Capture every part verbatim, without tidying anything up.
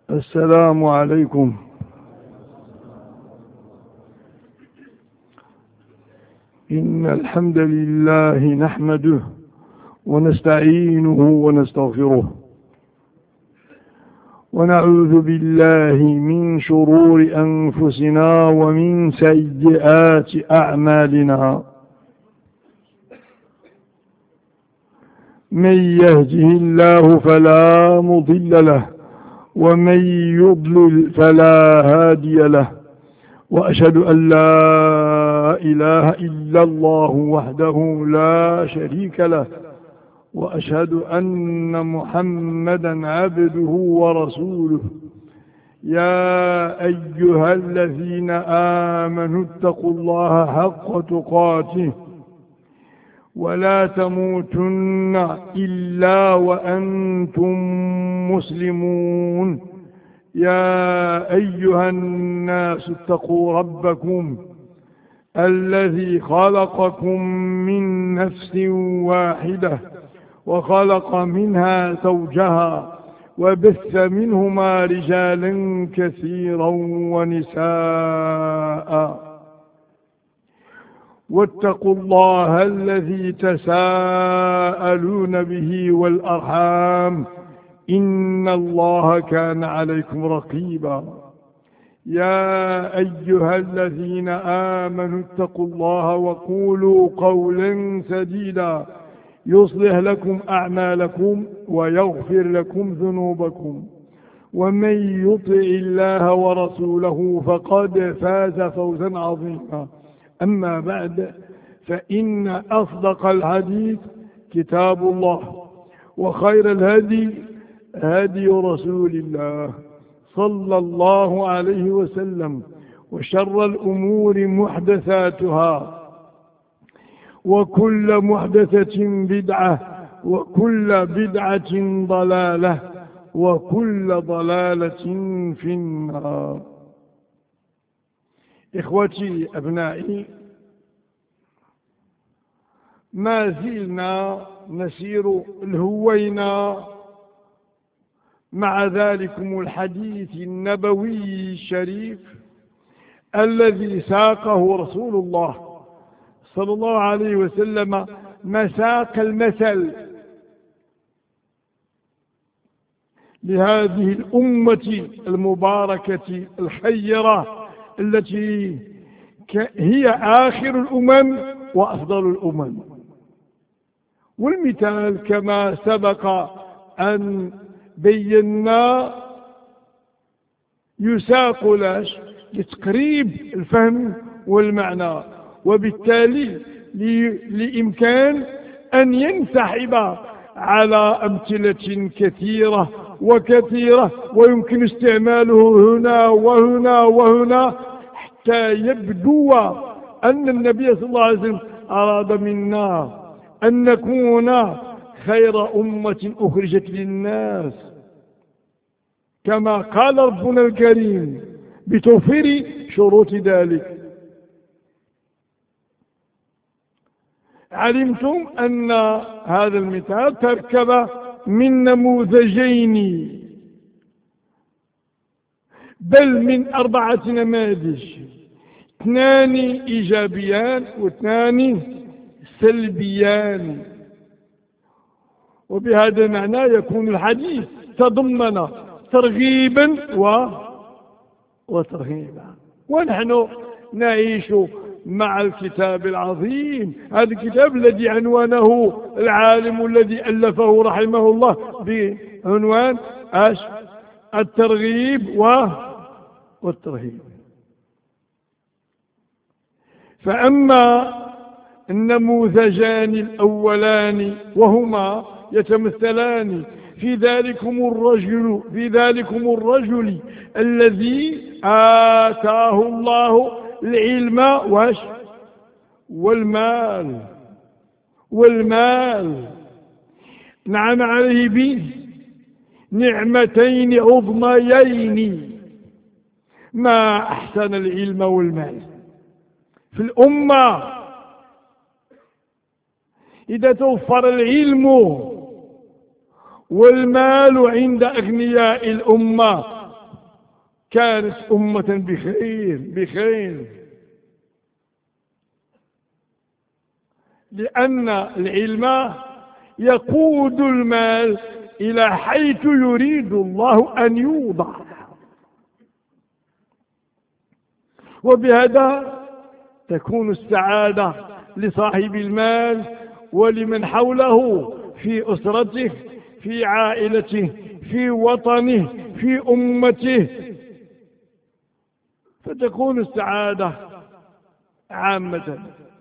السلام عليكم. إن الحمد لله نحمده ونستعينه ونستغفره، ونعوذ بالله من شرور أنفسنا ومن سيئات أعمالنا. من يهده الله فلا مضل له، ومن يضلل فلا هادي له، وأشهد أن لا إله إلا الله وحده لا شريك له، وأشهد أن محمدا عبده ورسوله. يا أيها الذين آمنوا اتقوا الله حق تقاته ولا تموتن إلا وأنتم مسلمون. يا أيها الناس اتقوا ربكم الذي خلقكم من نفس واحدة، وخلق منها زوجها، وبث منهما رجالا كثيرا ونساء. واتقوا الله الذي تساءلون به والأرحام، إن الله كان عليكم رقيبا. يا أيها الذين آمنوا اتقوا الله وقولوا قولا سديدا يصلح لكم أعمالكم ويغفر لكم ذنوبكم، ومن يطع الله ورسوله فقد فاز فوزا عظيما. أما بعد، فإن أصدق الحديث كتاب الله، وخير الهدي هدي رسول الله صلى الله عليه وسلم، وشر الأمور محدثاتها، وكل محدثة بدعة، وكل بدعة ضلالة، وكل ضلالة في النار. إخوتي أبنائي، ما زلنا نسير الهوينا مع ذلكم الحديث النبوي الشريف الذي ساقه رسول الله صلى الله عليه وسلم مساق المثل لهذه الأمة المباركة الخيرة التي هي آخر الأمم وأفضل الأمم. والمثال كما سبق أن بينا يساق لاش لتقريب الفهم والمعنى، وبالتالي لإمكان أن ينسحب على أمثلة كثيرة وكثيرة، ويمكن استعماله هنا وهنا وهنا حتى يبدو أن النبي صلى الله عليه وسلم أراد منا أن نكون خير أمة أخرجت للناس، كما قال ربنا الكريم بتوفير شروط ذلك. علمتم أن هذا المثال تركب من نموذجين، بل من أربعة نماذج، اثنان إيجابيان واثنان سلبيان. وبهذا المعنى يكون الحديث تضمن ترغيبا و... وترهيبا. ونحن نعيش مع الكتاب العظيم، هذا الكتاب الذي عنوانه العالم الذي ألفه رحمه الله بعنوان أش الترغيب و... والترهيب. فأما النموذجان الأولان وهما يتمثلان في ذلكم الرجل في ذلكم الرجل الذي آتاه الله العلم واش والمال والمال نعم عليه به نعمتين عظميين، ما أحسن العلم والمال في الأمة. إذا توفر العلم والمال عند أغنياء الأمة كانت أمة بخير بخير، لأن العلم يقود المال إلى حيث يريد الله أن يوضع، وبهذا تكون السعادة لصاحب المال ولمن حوله في أسرته، في عائلته، في وطنه، في أمته، فتكون السعادة عامة.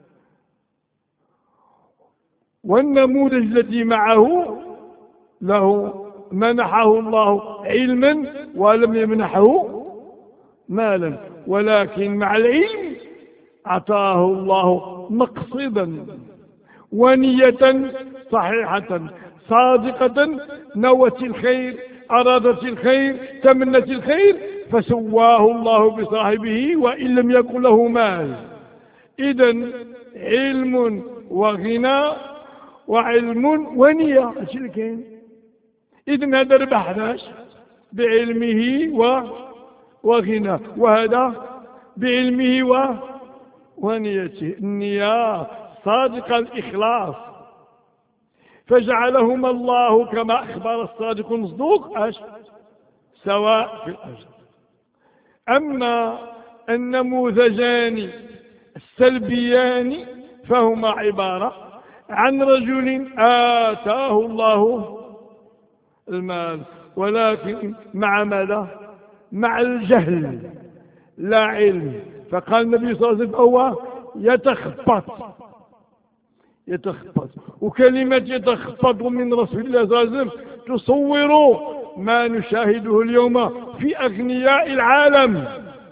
والنموذج الذي معه له منحه الله علما ولم يمنحه مالا، ولكن مع العلم أعطاه الله مقصدا ونية صحيحة صادقة، نوت الخير، أرادت الخير، تمنت الخير، فسواه الله بصاحبه وإن لم يكن له مال. إذن علم وغنى وعلم ونية هادشي كاين. إذن هذا ربحناش بعلمه وغنى، وهذا بعلمه و ونيته، النية صادق الإخلاص، فجعلهما الله كما أخبر الصادق المصدوق أش سواء في الأجر. أما النموذجان السلبيان فهما عبارة عن رجل آتاه الله المال ولكن مع ماذا؟ مع الجهل لا علم، فقال النبي صلى الله عليه وسلم هو يتخبط يتخبط وكلمة يتخبط من رسول الله صلى الله عليه وسلم تصور ما نشاهده اليوم في أغنياء العالم،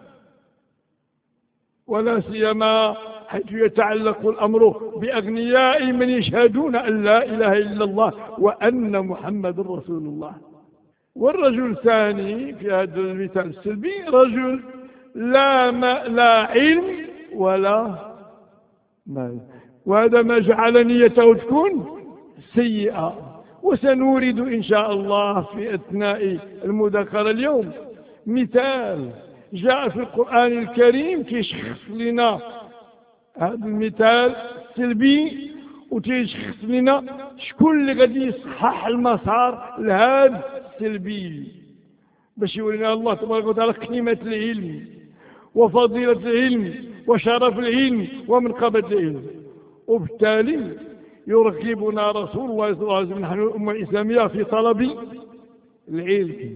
ولا سيما حيث يتعلق الأمر بأغنياء من يشهدون أن لا إله إلا الله وأن محمد رسول الله. والرجل الثاني في هذا المثال السلبي رجل لا, ما لا علم ولا مال، وهذا ما جعل نيته تكون سيئة. وسنورد إن شاء الله في أثناء المذاكرة اليوم مثال جاء في القرآن الكريم كيشخص لنا هذا المثال السلبي، وتيشخص لنا شكون اللي غادي يصحح المسار لهذا السلبي، باش يورينا الله تبارك وتعالى قيمة العلم وفضيلة العلم وشرف العلم ومنقبة العلم. وبالتالي يرغبنا رسول الله صلى الله عليه وسلم نحن الأمة الإسلامية في طلب العلم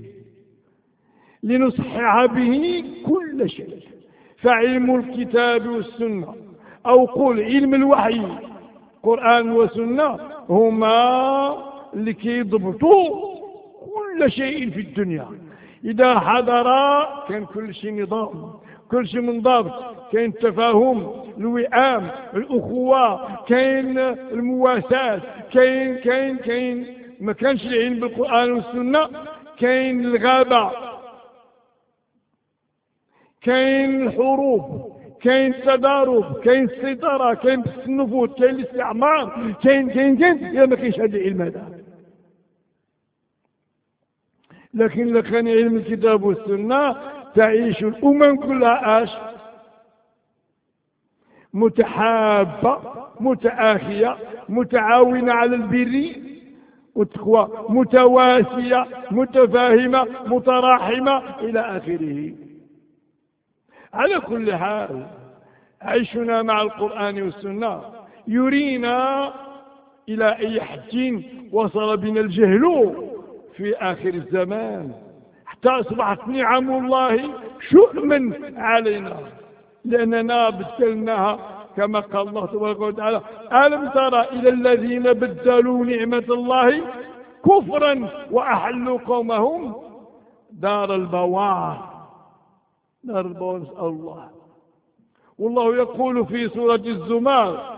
لنصحح به كل شيء. فعلم الكتاب والسنة أو قل علم الوحي قرآن وسنة هما اللي كيضبطوا كل شيء في الدنيا. إذا حضر كان كل شيء نظام، كل شيء منضبط، كاين التفاهم، الوئام، الأخوة، كاين المواساة، كاين كاين كاين ما كانش العلم بالقرآن والسنة كاين الغابة، كاين الحروب، كاين التضارب، كاين السيطرة، كاين النفوذ، كاين الاستعمار، كاين كاين كاين إذا ما كاينش هذا العلم هذا. لكن لو كان علم الكتاب والسنة تعيش الأمم كلها اش متحابة متآخية متعاونة على البر والتقوى، متواسية متفاهمة متراحمة إلى آخره. على كل حال عيشنا مع القرآن والسنة يرينا إلى أي حد وصل بنا الجهل في آخر الزمان، حتى أصبحت نعم الله شؤما علينا لأننا بدلناها كما قال الله تبارك وتعالى: ألم ترى إلى الذين بدلوا نعمة الله كفرا وأحلوا قومهم دار البوار. دار البوار نسأل الله. والله يقول في سورة الزمر: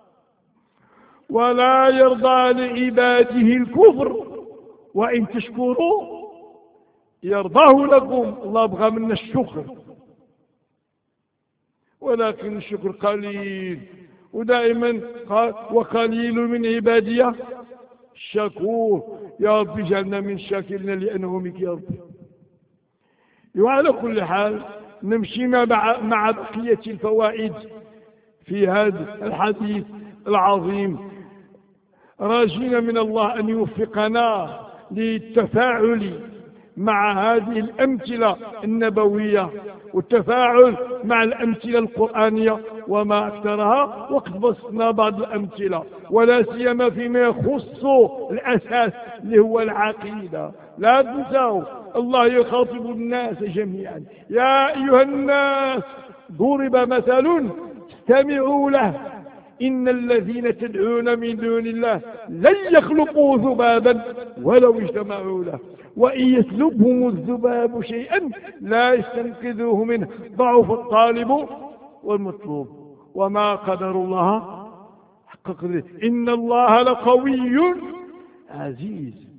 ولا يرضى لعباده الكفر وإن تشكروا يرضاه لكم. الله بغى منا الشكر، ولكن الشكر قليل، ودائما قال: وقليل من عبادي الشكور. يا رب اجعلنا من الشاكرين لأنه منك يا رب. وعلى كل حال نمشي مع مع بقية الفوائد في هذا الحديث العظيم، راجين من الله أن يوفقنا للتفاعل مع هذه الأمثلة النبوية والتفاعل مع الأمثلة القرآنية وما أكثرها. وقد بسطنا بعض الأمثلة ولا سيما فيما يخص الأساس اللي هو العقيدة. لا تنسوا الله يخاطب الناس جميعا: يا أيها الناس ضرب مثل استمعوا له إن الذين تدعون من دون الله لن يخلقوا ذبابا ولو اجتمعوا له وإن يسلبهم الذباب شيئا لا يستنقذوه منه ضعف الطالب والمطلوب وما قدر الله حق قدره إن الله لقوي عزيز.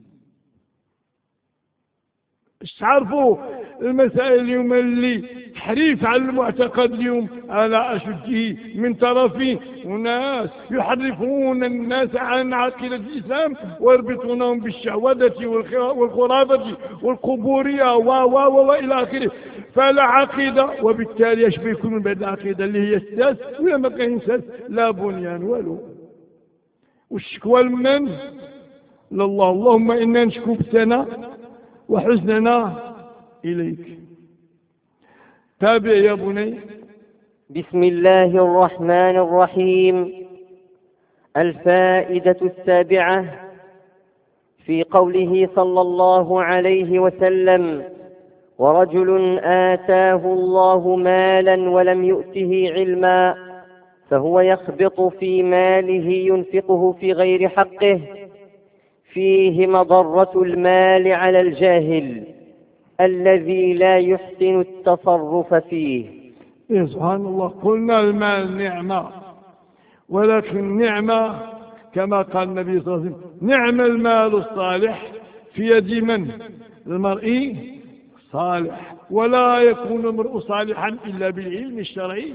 اش تعرفوا المسائل اليوم اللي تحريف على المعتقد اليوم على أشده من طرف وناس يحرفون الناس عن عقيدة الإسلام ويربطونهم بالشعوذة والخرافة والقبورية و و وإلى آخره. فلا عقيدة، وبالتالي اش بيكون من بعد العقيدة اللي هي الساس ولا ما كاين ساس لا بنيان والو. والشكوى لمن؟ لله. اللهم إنا نشكو بثنا وحزننا إليك. تابع يا بني. بسم الله الرحمن الرحيم. الفائدة السابعة في قوله صلى الله عليه وسلم: ورجل آتاه الله مالا ولم يؤته علما فهو يخبط في ماله ينفقه في غير حقه فيه مضرة المال على الجاهل الذي لا يحسن التصرف فيه. إيه سبحان الله. قلنا المال نعمة، ولكن نعمة كما قال النبي صلى الله عليه وسلم: نعم المال الصالح في يد من؟ المرء صالح. ولا يكون المرء صالحا إلا بالعلم الشرعي،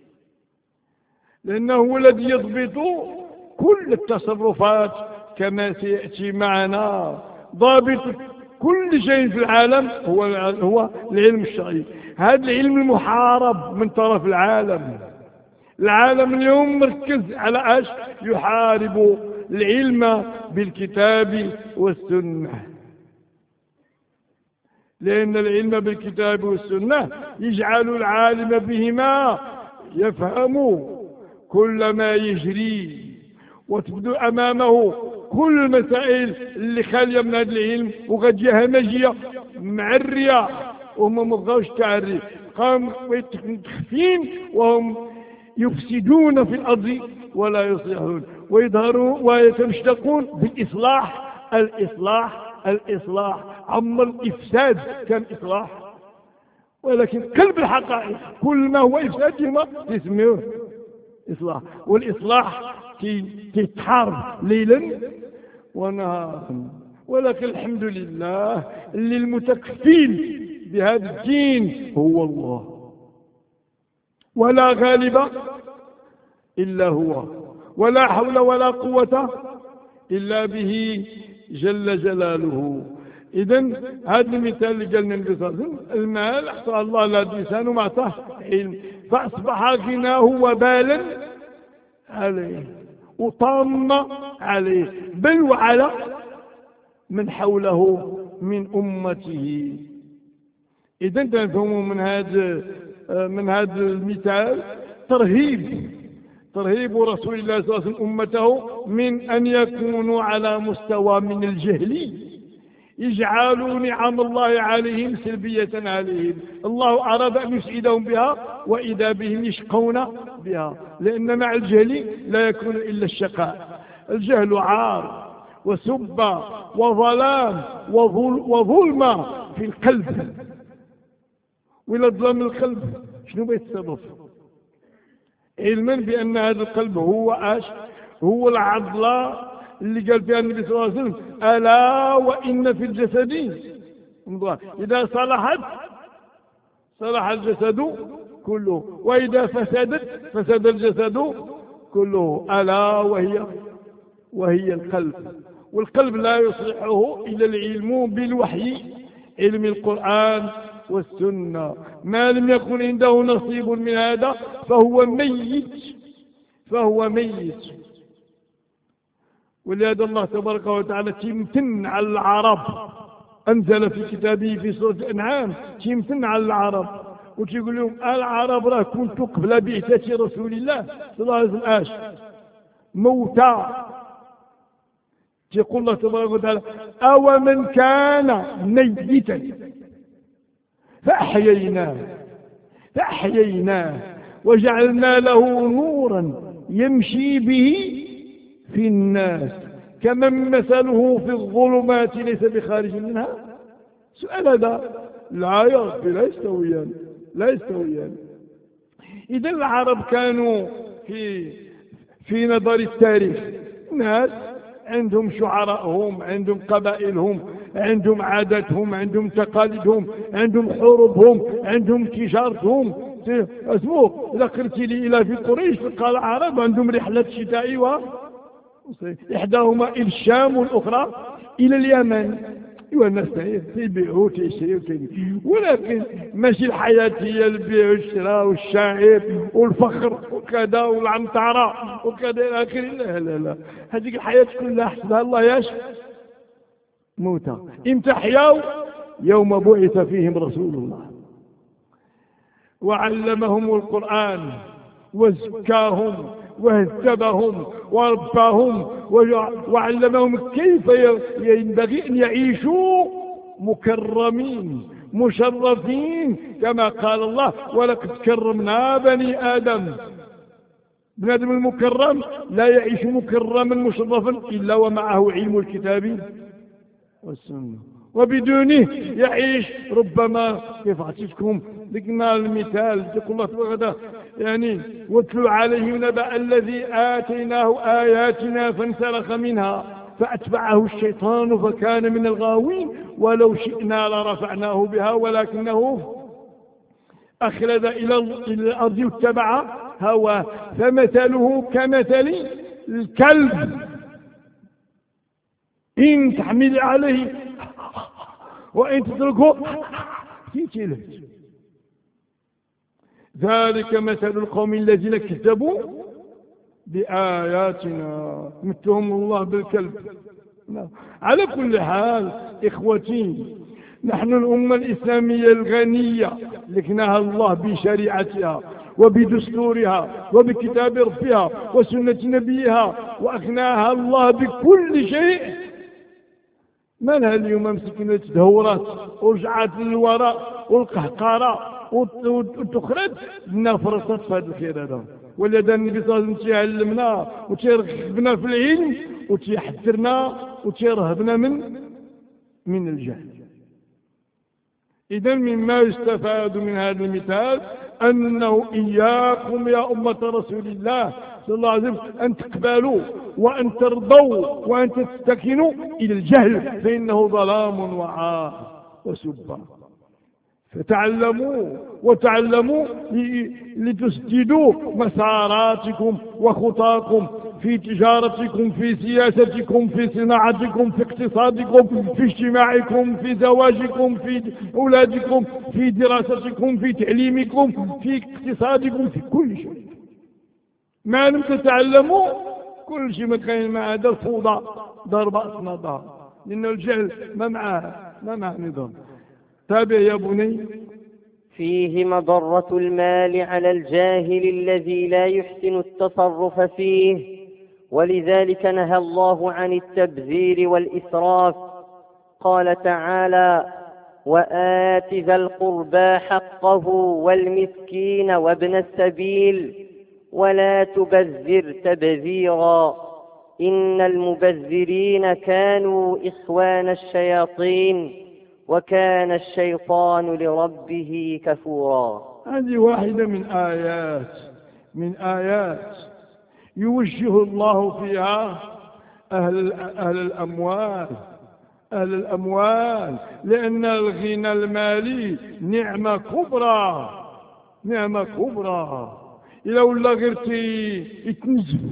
لأنه هو الذي يضبط كل التصرفات كما سيأتي معنا. ضابط كل شيء في العالم هو هو العلم الشرعي. هذا العلم المحارب من طرف العالم. العالم اليوم مركز على ايش؟ يحارب العلم بالكتاب والسنة، لأن العلم بالكتاب والسنة يجعل العالم بهما يفهم كل ما يجري، وتبدو أمامه كل المسائل اللي خالية من هذا العلم وقد همجية معرية وهم ما بغاوش تعري، قام متخفين وهم يفسدون في الأرض ولا يصلحون، ويظهرون ويتمشتقون بالإصلاح. الإصلاح الإصلاح عم الإفساد كان إصلاح، ولكن قلب الحقائق كل ما هو إفساد يما تسميه إصلاح. والإصلاح تتحارب ليلا ونهارا، ولكن الحمد لله اللي المتكفيل بهذا الدين هو الله، ولا غالب إلا هو، ولا حول ولا قوة إلا به جل جلاله. إذن هذا المثال اللي قالنا النبي صلى الله عليه وسلم: المال أعطاه الله للإنسان وما أعطاه علم فأصبح غناه وبالا عليه وطام عليه، بل وعلى من حوله من أمته. إذن تفهموا من هذا من هذا المثال ترهيب ترهيب رسول الله صلى الله عليه وسلم أمته من أن يكونوا على مستوى من الجهل يجعلوا نعم الله عليهم سلبية عليهم. الله أراد أن يسعدهم بها وإذا بهم يشقون بها، لأن مع الجهل لا يكون إلا الشقاء. الجهل عار وسب وظلام وظلم في القلب، وإلى ظلام القلب شنو بيتصرف؟ علما بأن هذا القلب هو اش؟ هو العضلة اللي قال فيها النبي صلى الله عليه وسلم: ألا وإن في الجسد مضغة إذا صلحت صلح الجسد كله وإذا فسدت فسد الجسد كله، ألا وهي وهي القلب. والقلب لا يصلحه إلا العلم بالوحي، علم القرآن والسنة. ما لم يكن عنده نصيب من هذا فهو ميت، فهو ميت. ولهذا الله تبارك وتعالى تمتن على العرب، أنزل في كتابه في سورة الأنعام تمتن على العرب وتقول لهم العرب راه كنتم قبل بعثة رسول الله صلى الله عليه وسلم آش موتى. يقول الله تبارك وتعالى أو من كان ميتا فأحييناه فأحييناه وجعلنا له نورا يمشي به في الناس كمن مثله في الظلمات ليس بخارج منها. سؤال هذا لا يا ربي لا يستويان لا يستويان. إذا العرب كانوا في في نظر التاريخ ناس عندهم شعراءهم، عندهم قبائلهم، عندهم عاداتهم، عندهم تقاليدهم، عندهم حروبهم، عندهم تجارتهم. اسموه إذا قلت لي إلى في قريش تلقى العرب عندهم رحلة شتاء و إحداهما إلى الشام والأخرى إلى اليمن. ايوا الناس تيبيعوا وتيشريوا، ولكن ماشي الحياة هي البيع والشراء والشعير والفخر وكذا والعنطرة وكذا إلى آخره. لا لا لا، هذيك الحياة كلها حسبها الله ياش موتى. امتى حياوا؟ يوم بعث فيهم رسول الله وعلمهم القرآن وزكاهم وهذبهم ورباهم وعلمهم كيف ينبغي أن يعيشوا مكرمين مشرفين كما قال الله ولقد كرمنا بني آدم. بن آدم المكرم لا يعيش مكرما مشرفا إلا ومعه علم الكتاب والسنة، وبدونه يعيش ربما كيف أعطيتكم ذكرنا المثال يقول الله تبارك يعني واتلو عليه نبأ الذي آتيناه آياتنا فانسلخ منها فأتبعه الشيطان فكان من الغاوين ولو شئنا لرفعناه بها ولكنه أخلد إلى الأرض واتبع هواه فمثله كمثل الكلب إن تحمل عليه وإن تتركه تيتله. ذلك مثل القوم الذين كذبوا بآياتنا مثلهم الله بالكلب. على كل حال إخوتي، نحن الأمة الإسلامية الغنية لكنها الله بشريعتها وبدستورها وبكتاب ربها وسنة نبيها وأغناها الله بكل شيء. ما لها اليوم مسكنا تدهورات ورجعت للوراء والقهقرة وتخرج لنا فرصة في هذا الخير هذا. ولذا النبي صلى الله عليه وسلم تيعلمنا وتيرغبنا في العلم وتيحذرنا وتيرهبنا من من الجهل. إذا مما يستفاد من هذا المثال أنه إياكم يا أمة رسول الله صلى الله عليه وسلم أن تقبلوا وأن ترضوا وأن تستكنوا إلى الجهل فإنه ظلام وعار وسبا. فتعلموا وتعلموا لتسددوا مساراتكم وخطاكم في تجارتكم في سياستكم في صناعتكم في اقتصادكم في اجتماعكم في زواجكم في أولادكم في دراستكم في تعليمكم في اقتصادكم في كل شيء. ما لم تتعلموا كل شيء ما كان مع هذا الفوضى ضرب أصنادها، لأن الجهل ما معه ما معه نظام. تابع يا بني. فيه مضرة المال على الجاهل الذي لا يحسن التصرف فيه، ولذلك نهى الله عن التبذير والإسراف. قال تعالى: وآت ذا القربى حقه والمسكين وابن السبيل ولا تبذر تبذيرا إن المبذرين كانوا إخوان الشياطين وكان الشيطان لربه كفورا. هذه واحدة من آيات من آيات يوجه الله فيها أهل, أهل الأموال أهل الأموال لأن الغنى المالي نعمة كبرى نعمة كبرى. إلا ولا غير يتنزف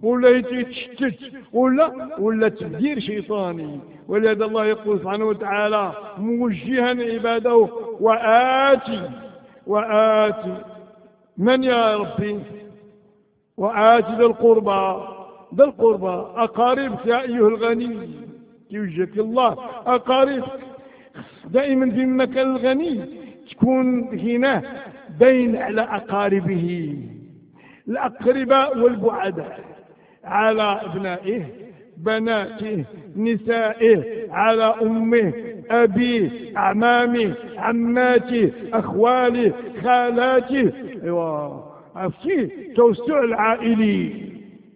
ولا يتشتت ولا ولا تبدير شيطاني. ولهذا الله يقول سبحانه وتعالى موجها عباده وآتي وآتي من يا ربي؟ وآتي ذا القربى ذا القربى أقاربك يا أيها الغني يوجهك الله أقاربك. دائما في مكان الغني تكون هنا بين على أقاربه الأقرباء والبعداء، على أبنائه بناته نسائه، على أمه أبيه أعمامه عماته أخواله خالاته. أيوة عرفتي توسع العائلي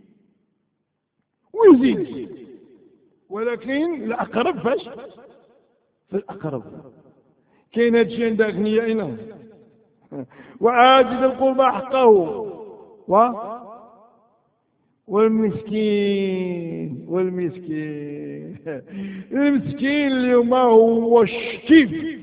ويزيد. ولكن الأقرب فاش؟ في الأقرب. كاين هادشي عند أغنيائنا. وآت ذي القربى حقه و والمسكين والمسكين المسكين اليوم هو الشتيف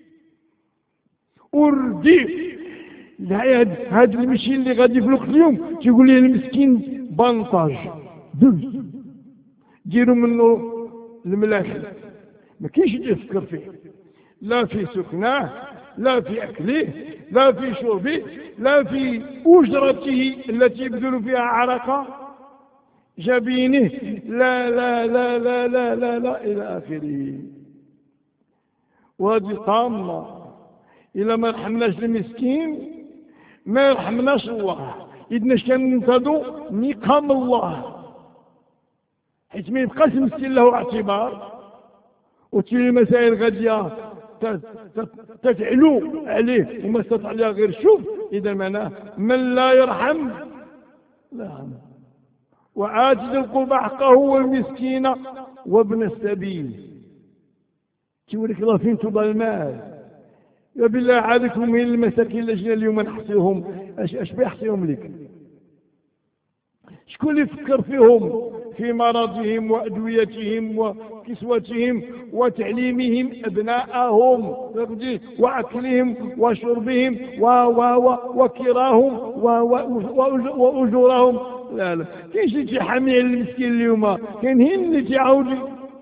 والرديف. هاد المشي اللي غادي في الوقت اليوم تيقول ليه المسكين بانطاج دز ديروا منه الملاحي، ما كاينش اللي يفكر فيه، لا في سكناه لا في أكله لا في شربه لا في أجرته التي يبذل فيها عرق جبينه، لا لا لا لا لا لا, لا إلى آخره. وهذه طامة. إلا ما رحمناش المسكين ما رحمناش الله. إذن كان ننتظروا نقام الله حيث ما يبقاش المسكين له اعتبار، وتجي المسائل غادية تتعلو عليه وما استطاع عليها غير شوف. إذا معناه من لا يرحم لا يرحم. وآت ذي القربى حقه والمسكين وابن السبيل. تقول لك الله فين تبى المال؟ يا بالله عادكم من المساكين اللي جينا اليوم نحصيهم اش اش بيحصيهم لك؟ شكون اللي يفكر فيهم في مرضهم وأدويتهم وكسوتهم وتعليمهم أبناءهم وأكلهم وشربهم وكراهم وأجورهم؟ لا لا كاينش اللي تيحامي على المسكين اليوم، كاين هين اللي تيعاود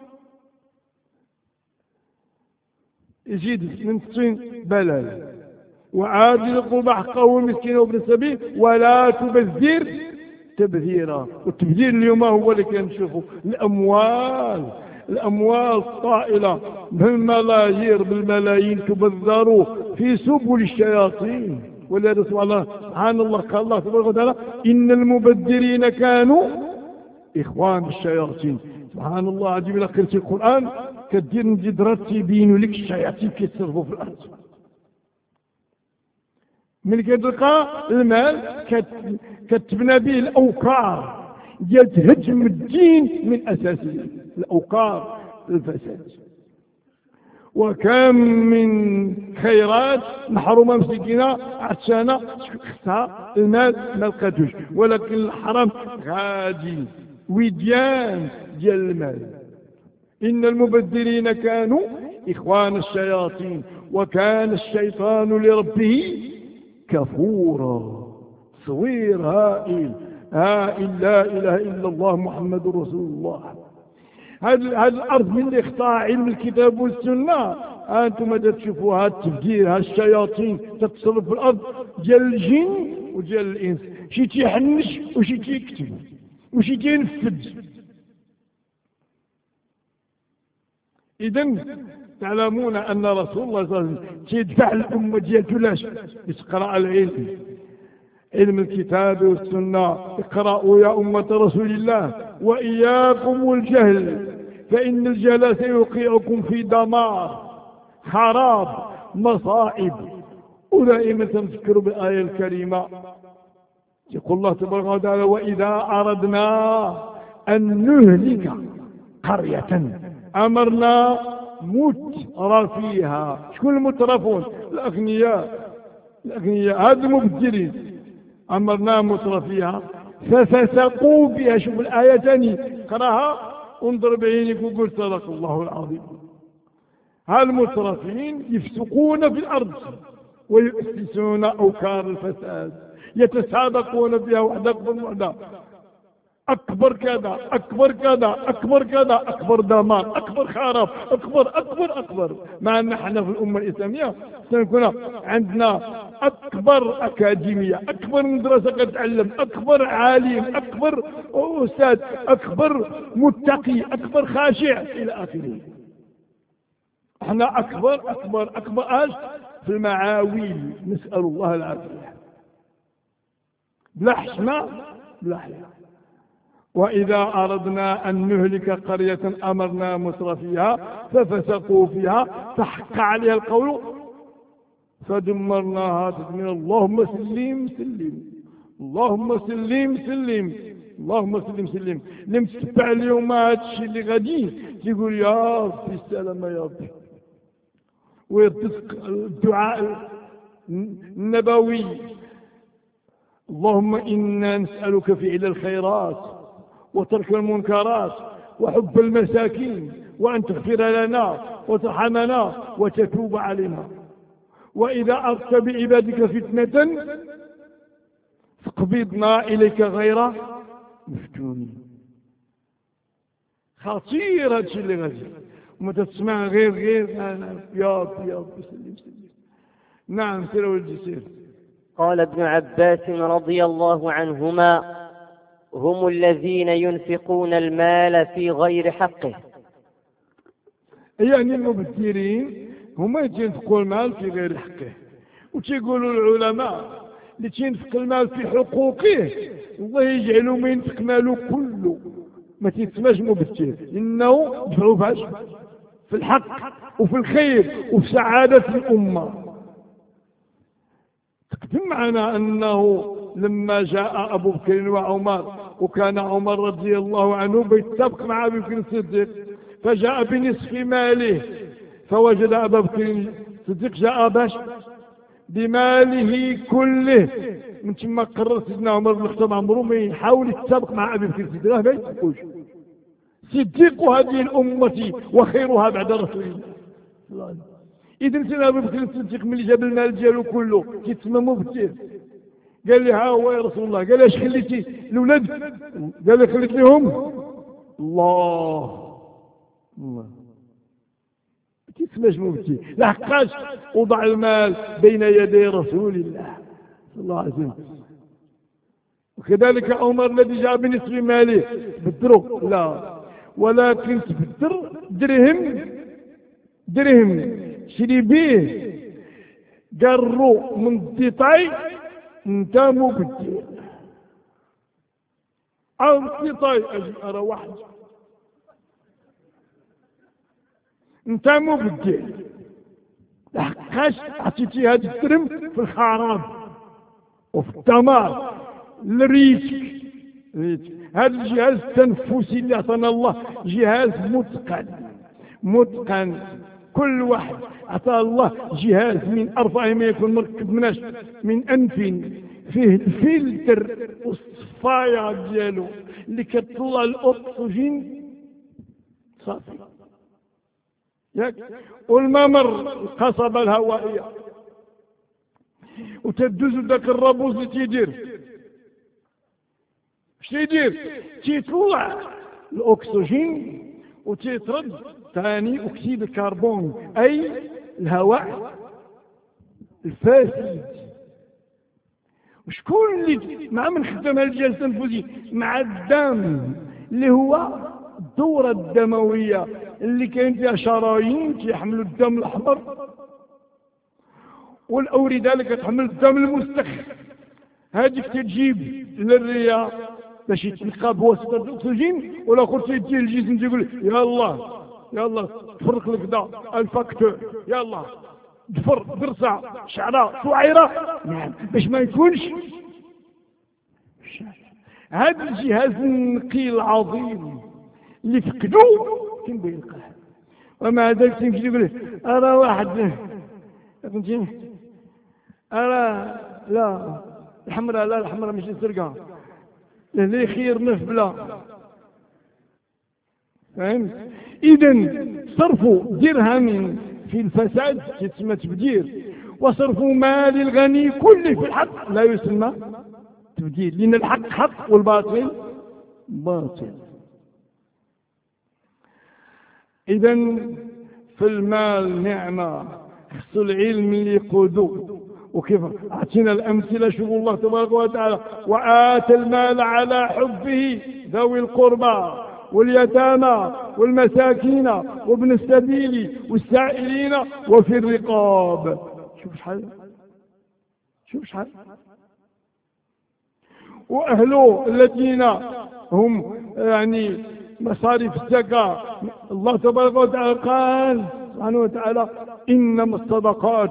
يزيد من الطين بلال. وآت ذي القربى حقه والمسكين وابن السبيل ولا تبذر تبذيرا. والتبذير اليوم هو اللي كنشوفوا الأموال الأموال الطائلة بالملايير بالملايين تبذر في سبل الشياطين. ولهذا سبحان الله قال الله تبارك وتعالى إن المبذرين كانوا إخوان الشياطين. سبحان الله عجيب. إلى قرأت القرآن كدير نجدرات تبينوا لك الشياطين كيتصرفوا في الأرض. من كتلقى المال كتبنى به الأوكار ديال تهجم الدين من أساسه، الأوكار الفساد. وكم من خيرات محرومة مسكينة عطشانة خصها المال ما لقاتوش، ولكن الحرام غادي وديان ديال المال. إن المبذرين كانوا إخوان الشياطين وكان الشيطان لربه كفورا. تصوير هائل هائل لا إله إلا الله محمد رسول الله. هذه الأرض من اللي اختار علم الكتاب والسنة أنتم تشوفوا هذا التفجير، هذه الشياطين تتصرف في الأرض ديال الجن وديال الإنس، شي تيحنش وشي تيكتب وشي تينفذ. إذن تعلمون أن رسول الله صلى الله عليه وسلم تيدفع الأمة ديالته لاش تقرأ العلم، علم الكتاب والسنة. اقرأوا يا أمة رسول الله وإياكم والجهل فإن الجهل سيوقعكم في دمار خراب مصائب. ودائما تذكروا بالآية الكريمة يقول الله تبارك وتعالى وإذا أردنا أن نهلك قرية أمرنا مترفيها. شكون المترفون؟ الأغنياء الأغنياء هذا المبذرين. أمرنا مترفيها ففسقوا بها. شوف الآية ثاني قراها انظر بعينك وقل صدق الله العظيم. هالمترفين يفسقون في الأرض ويؤسسون أوكار الفساد، يتسابقون بها وحدة بالوحدة. أكبر كذا أكبر كذا أكبر كذا، أكبر دمار، أكبر خراب، أكبر أكبر أكبر. مع أن احنا في الأمة الإسلامية سنكون عندنا أكبر أكاديمية، أكبر مدرسة كتعلم، أكبر عالم، أكبر أستاذ، أكبر متقي، أكبر خاشع إلى آخره. احنا أكبر أكبر أكبر آج في المعاويل، نسأل الله العافية، بلا حشمة بلا حياة. وإذا أردنا أن نهلك قرية أمرنا مترفيها ففسقوا فيها فحق عليها القول فدمرناها تدميرا. اللهم سلم سلم، اللهم سلم سلم، اللهم سلم سلم. اللي متبع اليوم هذا الشيء اللي غادي تيقول يا ربي السلامة يا ربي، ويرتزق الدعاء النبوي: اللهم إنا نسألك فعل الخيرات وترك المنكرات وحب المساكين، وأن تغفر لنا وترحمنا وتتوب علينا. وإذا أردت بعبادك فتنة فاقبضنا إليك غير مفتونين. خطير هادشي اللي غادي، وما تسمع غير غير يا رب يا رب سلم سلم. نعم سير ولدي سير. قال ابن عباس رضي الله عنهما: هم الذين ينفقون المال في غير حقه. يعني المبذرين هما ينفقوا المال في غير حقه. وتيقولوا العلماء اللي تينفق المال في حقوقه الله يجعله ما ينفق ماله كله، ما تيسماش مبذر، انه دفعوا فاش في الحق وفي الخير وفي سعادة الأمة. تقدم معنا أنه لما جاء أبو بكر وعمر، وكان عمر رضي الله عنه بيتفق مع أبي بكر الصديق، فجاء بنصف ماله، فوجد أبا بكر الصديق جاء باش بماله كله. من ثم قرر سيدنا عمر بن الخطاب عمره ما يحاول يتسابق مع أبي بكر الصديق، ما يتسابقوش. صديق هذه الأمة وخيرها بعد رسول الله. إذن سيدنا أبي بكر الصديق ملي جاب المال ديالو كله كيتسمى مبتر، قال لي ها هو يا رسول الله. قال: اش خليتي الاولاد؟ قال لي: خليت لهم الله الله. ما تسماش مبتي، لحقاش وضع المال بين يدي رسول الله صلى الله عليه وسلم. وكذلك عمر الذي جاء بنصف ماله بدره لا، ولكن تبدر درهم درهم شري به قروا من الديطاي انت مبدل او الديطاي اجي ارى واحد انت مبدل. لحقاش عطيتي هذا الدرهم في الخراب وفي الدمار الريسك. هذا الجهاز التنفسي اللي اعطانا الله جهاز متقن متقن. كل واحد أعطاه الله جهاز من أرفع ما يكون مركب مناش من أنف فيه الفلتر والصفاية ديالو اللي كتطلع الأكسجين صافي ياك، والممر القصبة الهوائية، وتدوز ذاك الرابوز اللي تيدير اش تيدير؟ تيطلع الأكسجين وتيطرد ثاني أكسيد الكربون، أي الهواء الفاسد. وشكون اللي مع من خدم هذا الجهاز التنفسي؟ مع الدم اللي هو الدورة الدموية اللي كاين فيها شرايين تيحملوا الدم الأحمر، والأوردة اللي كتحمل الدم المستخ، هذيك تجيب للرئة باش يتلقى بواسطة الأكسجين، والآخر تيجي الجسم تيقول يلا يلا تفرق لك دا الفاكتور، يلا دفر درسة شعرة شعيرة، نعم باش ما يكونش هذا الجهاز النقي العظيم اللي فقدوه كاين بين القاع. ومع ذلك تيمشي يقول أرى واحد فهمتي، أرى لا الحمراء لا الحمراء ماشي سرقة اللي خير نفبلا. فهمت؟ إذن صرفوا درهم في الفساد يسمى تبدير، وصرفوا مال الغني كله في الحق لا يسمى تبديل، لأن الحق حق والباطل باطل. إذا في المال نعمة، خص العلم اللي يقودو. وكيف أعطينا الأمثلة؟ شوف الله تبارك وتعالى: وآتى المال على حبه ذوي القربى واليتامى والمساكين وابن السبيل والسائلين وفي الرقاب. شوف شحال، شوف شحال. وأهله الذين هم يعني مصاريف الزكاة، الله تبارك وتعالى قال سبحانه وتعالى: إنما الصدقات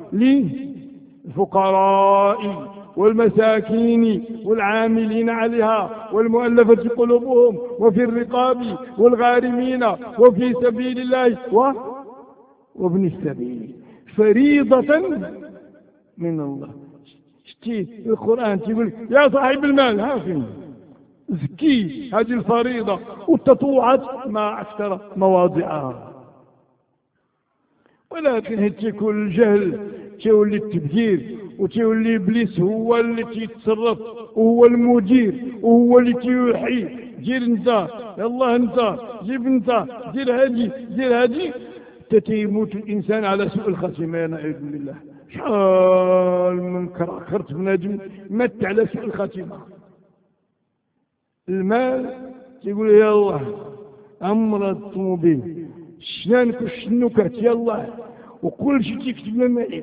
للفقراء والمساكين والعاملين عليها والمؤلفة قلوبهم وفي الرقاب والغارمين وفي سبيل الله و... وابن السبيل فريضة من الله. شتي القرآن تقول يا صاحب المال هاكم زكي هذه الفريضة، والتطوعات ما أكثر مواضعها. ولكن هتي كل الجهل تولي التبذير، وتولي إبليس هو اللي تيتصرف، وهو المدير، وهو اللي تيوحي: دير انت، يلا انت، جيب انت، دير هادي، دير هادي، تتيموت الإنسان على سوء الخاتمة. نعوذ بالله. شحال من كركرت بنادم مات على سوء الخاتمة. المال تيقول يلا أمر الطوموبيل، شنانك والشنوكات يلا، وكل شيء تكتب لنا إيه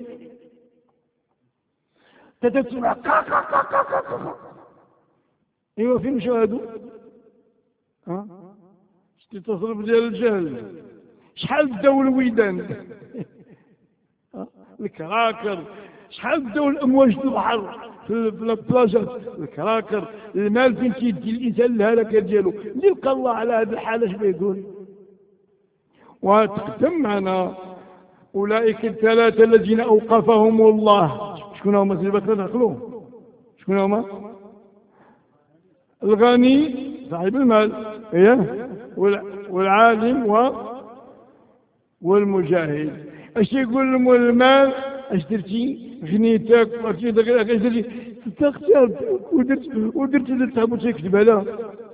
تتسمع كا كا كا كا كا كا. ايوا فين مشاو هادو؟ ها شتي تصرف ديال الجهل. شحال بداو الويدان الكراكر، شحال بداو الامواج في البحر في البلاجات الكراكر. المال فين تيدي الانسان الهلكه ديالو؟ اللي لقى الله على هذه الحاله اش بيقول؟ وتقدم معنا اولئك الثلاثه الذين اوقفهم الله. شكون هما اللي باقي نعقلوا؟ شكون هما؟ الغني صاحب المال، ايه، والعالم و والمجاهد. اش يقول لهم المال؟ اش درتي؟ غنيتك وعرفتي اش درتي؟ تستغفر ودرت ودرت اللي تهبط تكذب على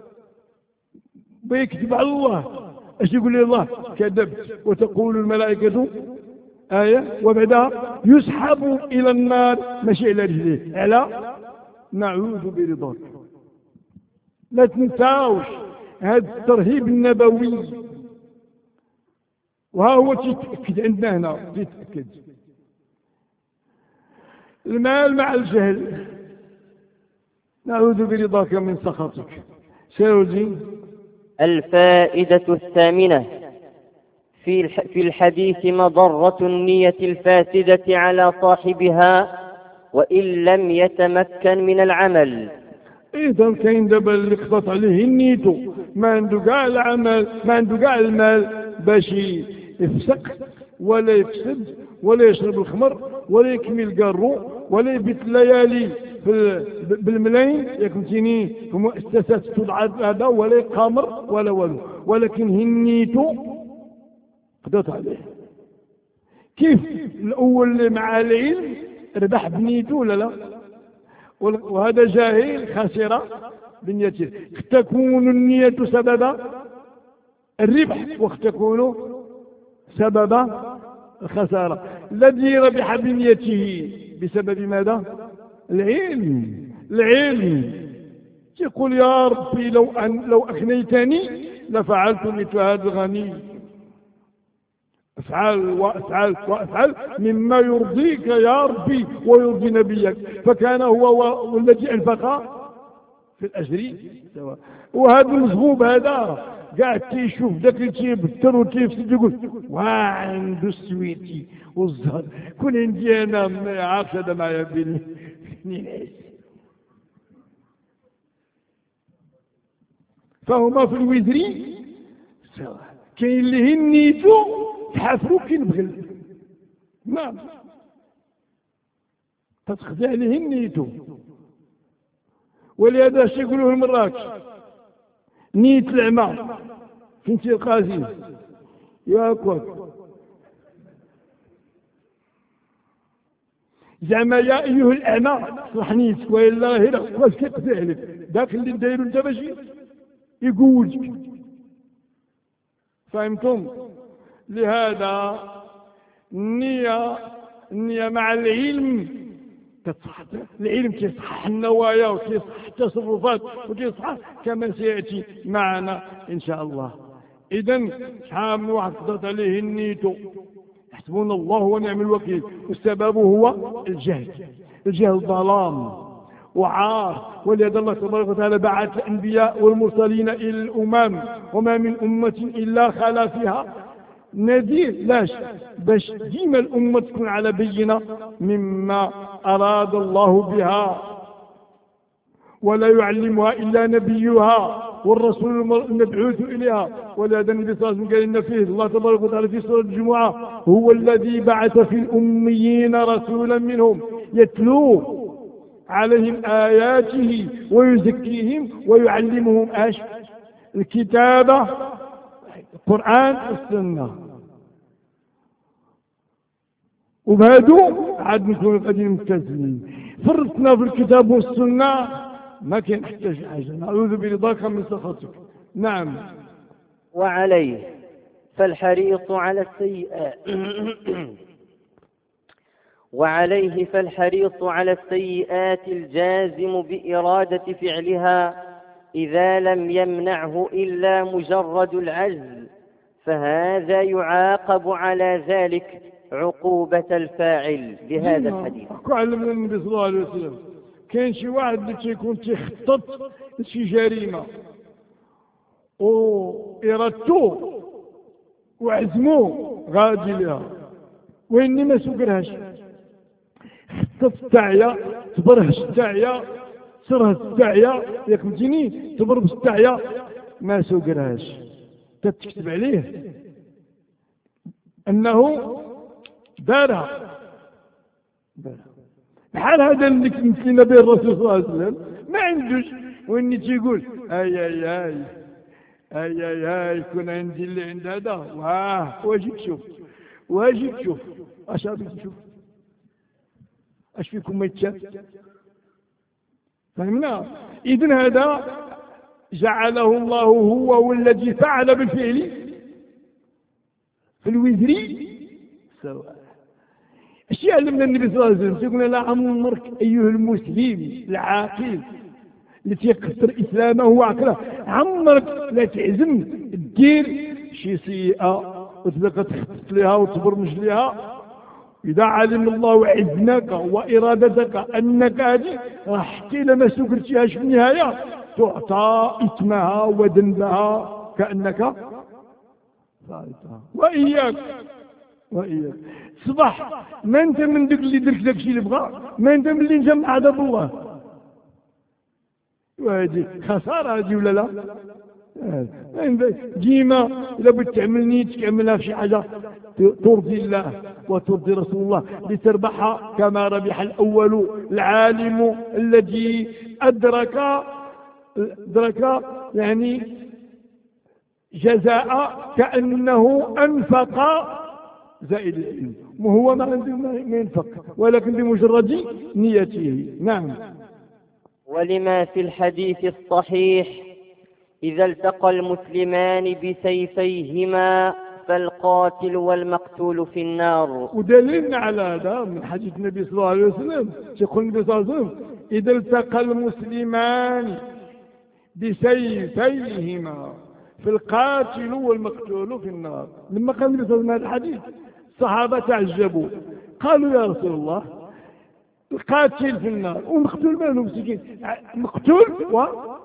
بيكذب على الله. اش يقول لي الله؟ كذبت. وتقول الملائكة آية وبعدها يسحب إلى النار ماشي إلى رجليه، على نعوذ برضاك. لا تنساوش هذا الترهيب النبوي، وها هو تتأكد عندنا هنا، تتأكد. المال مع الجهل، نعوذ برضاك من سخطك. سيرجي الفائدة الثامنة في في الحديث مضرة النية الفاسدة على صاحبها وإن لم يتمكن من العمل. إذا كاين دابا اللي قطط عليه نيته، ما عنده كاع العمل، ما عنده كاع المال باش يفسق ولا يفسد ولا يشرب الخمر ولا يكمل كارو ولا يبيت الليالي بالملايين يكمتيني في مؤسسات تدعى هذا، ولا يقامر ولا والو، ولكن هنيته قضت عليه. كيف الأول اللي مع العلم ربح بنيته ولا لا؟ وهذا جاهل خاسرة بنيته. تكون النية سبب الربح وقد تكون سبب الخسارة. الذي ربح بنيته بسبب ماذا؟ العلم. العلم يقول يا ربي لو أن لو أغنيتني لفعلت مثل هذا الغني، افعل وافعل وافعل مما يرضيك يا ربي ويرضي نبيك. فكان هو والذي انفق في الاجر سواء. وهذا المزغوب هذا قاعد تيشوف ذاك اللي تيبتر وتيفسد يقول وعنده السويتي والزهر كون عندي انا عارف هذا معايا بيني نعيش. فهما في الوزري سواء. كاين اللي هنيتو تحافروا كي نبغل، نعم تتخدع عليه نيتو. ولهذا اش يقولوه المراكش؟ نية العمى فين تلقازي ياكل زعما يا ايها الاعمى صلح نيتك والا هنا واش كيقضي عليك داك اللي دايرو انت ماشي يقوجك. فهمتم؟ لهذا النية النية مع العلم كتصح. العلم كيصحح النوايا وكيصحح التصرفات وكيصحح كما سيأتي معنا إن شاء الله. إذن شحال من واحد قضت عليه النيتو حسبنا الله ونعم الوكيل، والسبب هو الجهل. الجهل ظلام وعار، ولهذا الله تبارك وتعالى بعث الأنبياء والمرسلين إلى الأمم، وما من أمة إلا خلا فيها نذير. لاش؟ باش ديما الأمة تكون على بينة مما أراد الله بها، ولا يعلمها إلا نبيها والرسول المبعوث إليها. ولهذا النبي صلى الله عليه وسلم قال إن فيه الله تبارك وتعالى في سورة الجمعة هو الذي بعث في الأميين رسولا منهم يتلو عليهم آياته ويزكيهم ويعلمهم ايش؟ الكتابة، القرآن والسنة. وبهادو عاد نكون قاعدين مبتسمين. فرطنا في الكتاب والسنة ما كاين حتى شي حاجة. نعوذ برضاك من سخطك. نعم. وعليه فالحريص على السيئات وعليه فالحريص على السيئات الجازم بإرادة فعلها إذا لم يمنعه إلا مجرد العجز، فهذا يعاقب على ذلك عقوبة الفاعل بهذا الحديث. علمنا النبي صلى الله عليه وسلم كاين شي واحد اللي تيكون تيخطط لشي جريمة وإرادته وعزمه غادي لها وإني ما سكرهاش، خطط التعيا تبرهش التعيا سرها التعيا ياك فهمتيني، تبرب التعيا ما سكرهاش، تتكتب عليه أنه دارها. بحال هذا اللي كنتينا به الرسول صلى الله عليه وسلم ما عندوش وإني تيقول أي أي أي أي أي أي كون عندي اللي عند هذا واه واجي تشوف واجي تشوف اش غادي تشوف اش فيكم ما يتشاف. فهمنا؟ إذن هذا جعله الله هو والذي فعل بالفعل في الوزر سواء. اش يعلمنا النبي صلى الله عليه وسلم؟ يقول لا عمرك أيها المسلم العاقل اللي تيكثر إسلامه وعقله عمرك لا تعزم دير شي سيئة وتبقى تخطط لها وتبرمج لها. إذا علم الله عزمك وإرادتك أنك هذه راح حتى لما سكرتيهاش في النهاية تعطى إثمها وذنبها كأنك فعلتها. وإياك وإياك صبح ما أنت من ذاك اللي درك داك الشيء اللي بغا، ما أنت من اللي نجمع عذاب الله. وهذه خسارة هذه ولا لا؟ ديما إذا بغيت تعمل نيتك اعملها في شي حاجة ترضي الله وترضي رسول الله لتربحها كما ربح الأول العالم الذي أدرك أدرك يعني جزاء كأنه أنفق زائد العلم، وهو ما عنده ما ينفق ولكن بمجرد نيته. نعم. ولما في الحديث الصحيح إذا التقى المسلمان بسيفيهما فالقاتل والمقتول في النار. ودليلنا على هذا من حديث النبي صلى الله عليه وسلم يقول النبي صلى الله عليه وسلم إذا التقى المسلمان بسيفيهما فالقاتل والمقتول في النار. لما قال النبي صلى الله عليه وسلم هذا الحديث الصحابة تعجبوا قالوا يا رسول الله القاتل في النار والمقتول ماله مسكين؟ مقتول و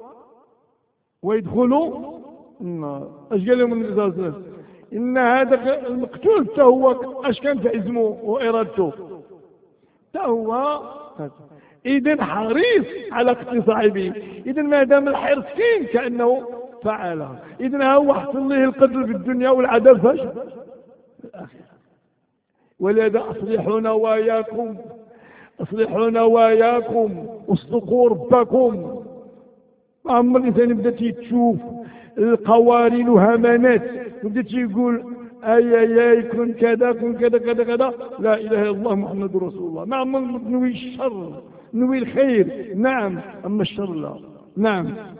ويدخلوا النار. اش قال لهم النبي صلى الله عليه وسلم؟ ان هذا المقتول حتى هو اش كان في عزمه وارادته حتى هو اذا حريص على قتل صاحبه. اذا ما دام الحرص كاين كانه فعلها. اذا هو حصل له القتل في الدنيا والعذاب فاش في الاخره. ولهذا اصلحوا نواياكم اصلحوا نواياكم واصدقوا ربكم. أما الإنسان يبدأ تشوف القوارين وهمانات ويبدأ تيقول أي أي أي كن كذا كن كذا كذا كذا لا إله إلا الله محمد رسول الله. ما عمر نوي الشر نوي الخير. نعم. أما الشر لا. نعم.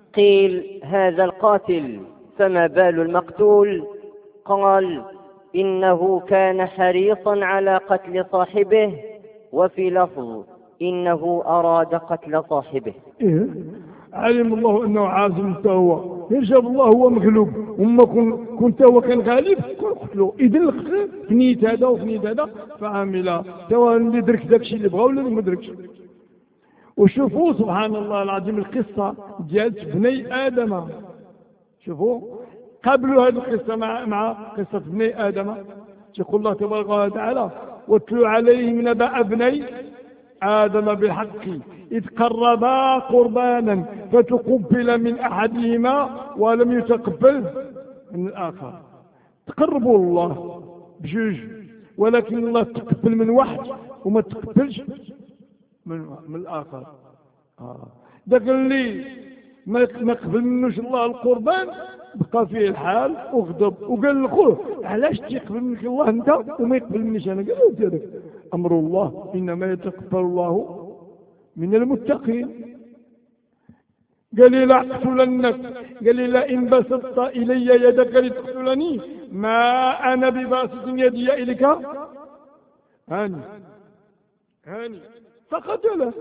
قيل هذا القاتل، فما بال المقتول؟ قال إنه كان حريصا على قتل صاحبه، وفي لفظ إنه أراد قتل صاحبه. إيه؟ علم الله أنه عازم هو، يجب الله هو مغلوب، وما كنت هو كان غالب كون قتلو. إذن القتل فنيت هذا وفنيت هذا فعامل سواء اللي درك داك الشيء اللي بغا ولا اللي ما دركش. وشوفوا سبحان الله العظيم القصة ديال بني آدم. شوفوا قبلوا هذه القصة مع مع قصة بني آدم. يقول الله تبارك وتعالى واتلو عليهم نبأ ابني آدم بالحق إذ قربا قربانا فتقبل من أحدهما ولم يتقبل من الآخر. تقربوا الله بجوج، ولكن الله تقبل من واحد وما تقبلش من, من الآخر. آه. ذاك اللي ما قبل منوش الله القربان بقى فيه الحال وغضب وقال لخوه علاش تيقبل منك الله انت وما يقبل منيش انا؟ قال له ديالك امر الله انما يتقبل الله من المتقين. قال لي لا اقتلنك، قال لي لئن بسطت الي يدك لتقتلني ما انا بباسط يدي اليك هاني هاني فقتله.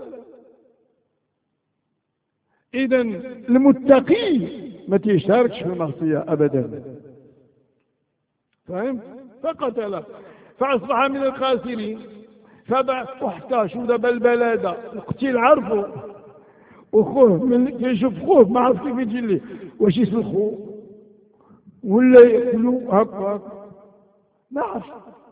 اذا المتقي ما تيشاركش في المعصيه ابدا، فاهم؟ فقتله فاصبح من الخاسرين. فحتى شو دابا البلاده القتيل عرفوا وخوه من كيشوف خوه ما عرف كيف يجي ليه، واش يسلخوه ولا ياكلوا هكا ما عرف.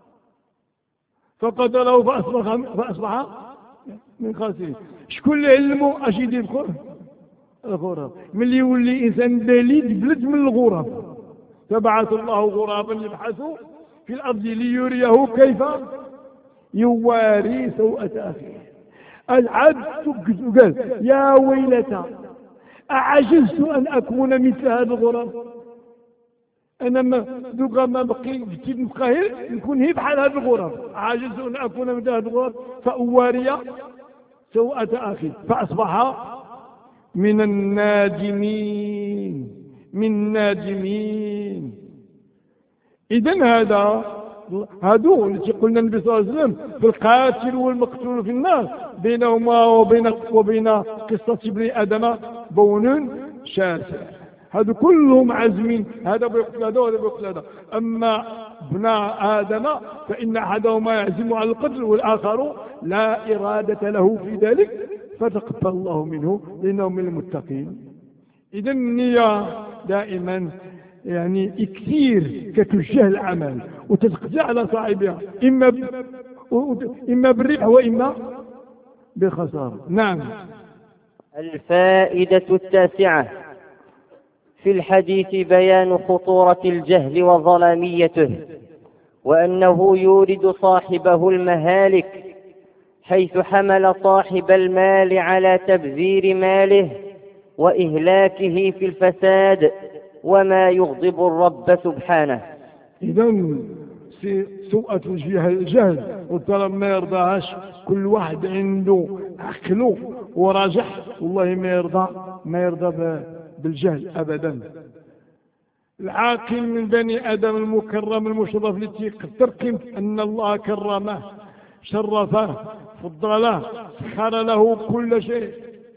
فقتله فاصبح فاصبح من خاسرين. شكون اللي علمه اش يدير خوه؟ الغراب. ملي يولي انسان بليد بلد من الغراب. فبعث الله غرابا يبحث في الارض ليريه كيف يواري سوءة اخيه. العبد قال يا ويلتى اعجزت ان اكون مثل هذا الغراب. انا ما دوكا ما بقي نبقى نكون هي بحال هذا الغراب. عجزت ان اكون مثل هذا الغراب فاواري سوءة اخي فاصبح من النادمين من نادمين. إذن هذا هادو التي قلنا النبي صلى الله عليه وسلم في القاتل والمقتول في النار بينهما وبين وبين قصة ابن آدم بون شاسع. هادو كلهم عازمين، هذا بيقتل هذا وهذا بيقتل هذا. أما ابن آدم فإن أحدهما يعزم على القتل والآخر لا إرادة له في ذلك فتقبل الله منه لأنه من المتقين. إذا النية دائما يعني كثير كتوجه العمل وتتقطع على صاحبها إما ب... إما بالربح وإما بالخسارة. نعم. الفائدة التاسعة في الحديث بيان خطورة الجهل وظلاميته، وأنه يورد صاحبه المهالك، حيث حمل صاحب المال على تبذير ماله وإهلاكه في الفساد وما يغضب الرب سبحانه. إذن سوءة الجهل والظلم ما يرضاهاش. كل واحد عنده عقله وراجح، والله ما يرضى ما يرضى بالجهل أبدا. العاقل من بني آدم المكرم المشرف التي يقدر قيمة أن الله كرمه شرفه فضله سخر له كل شيء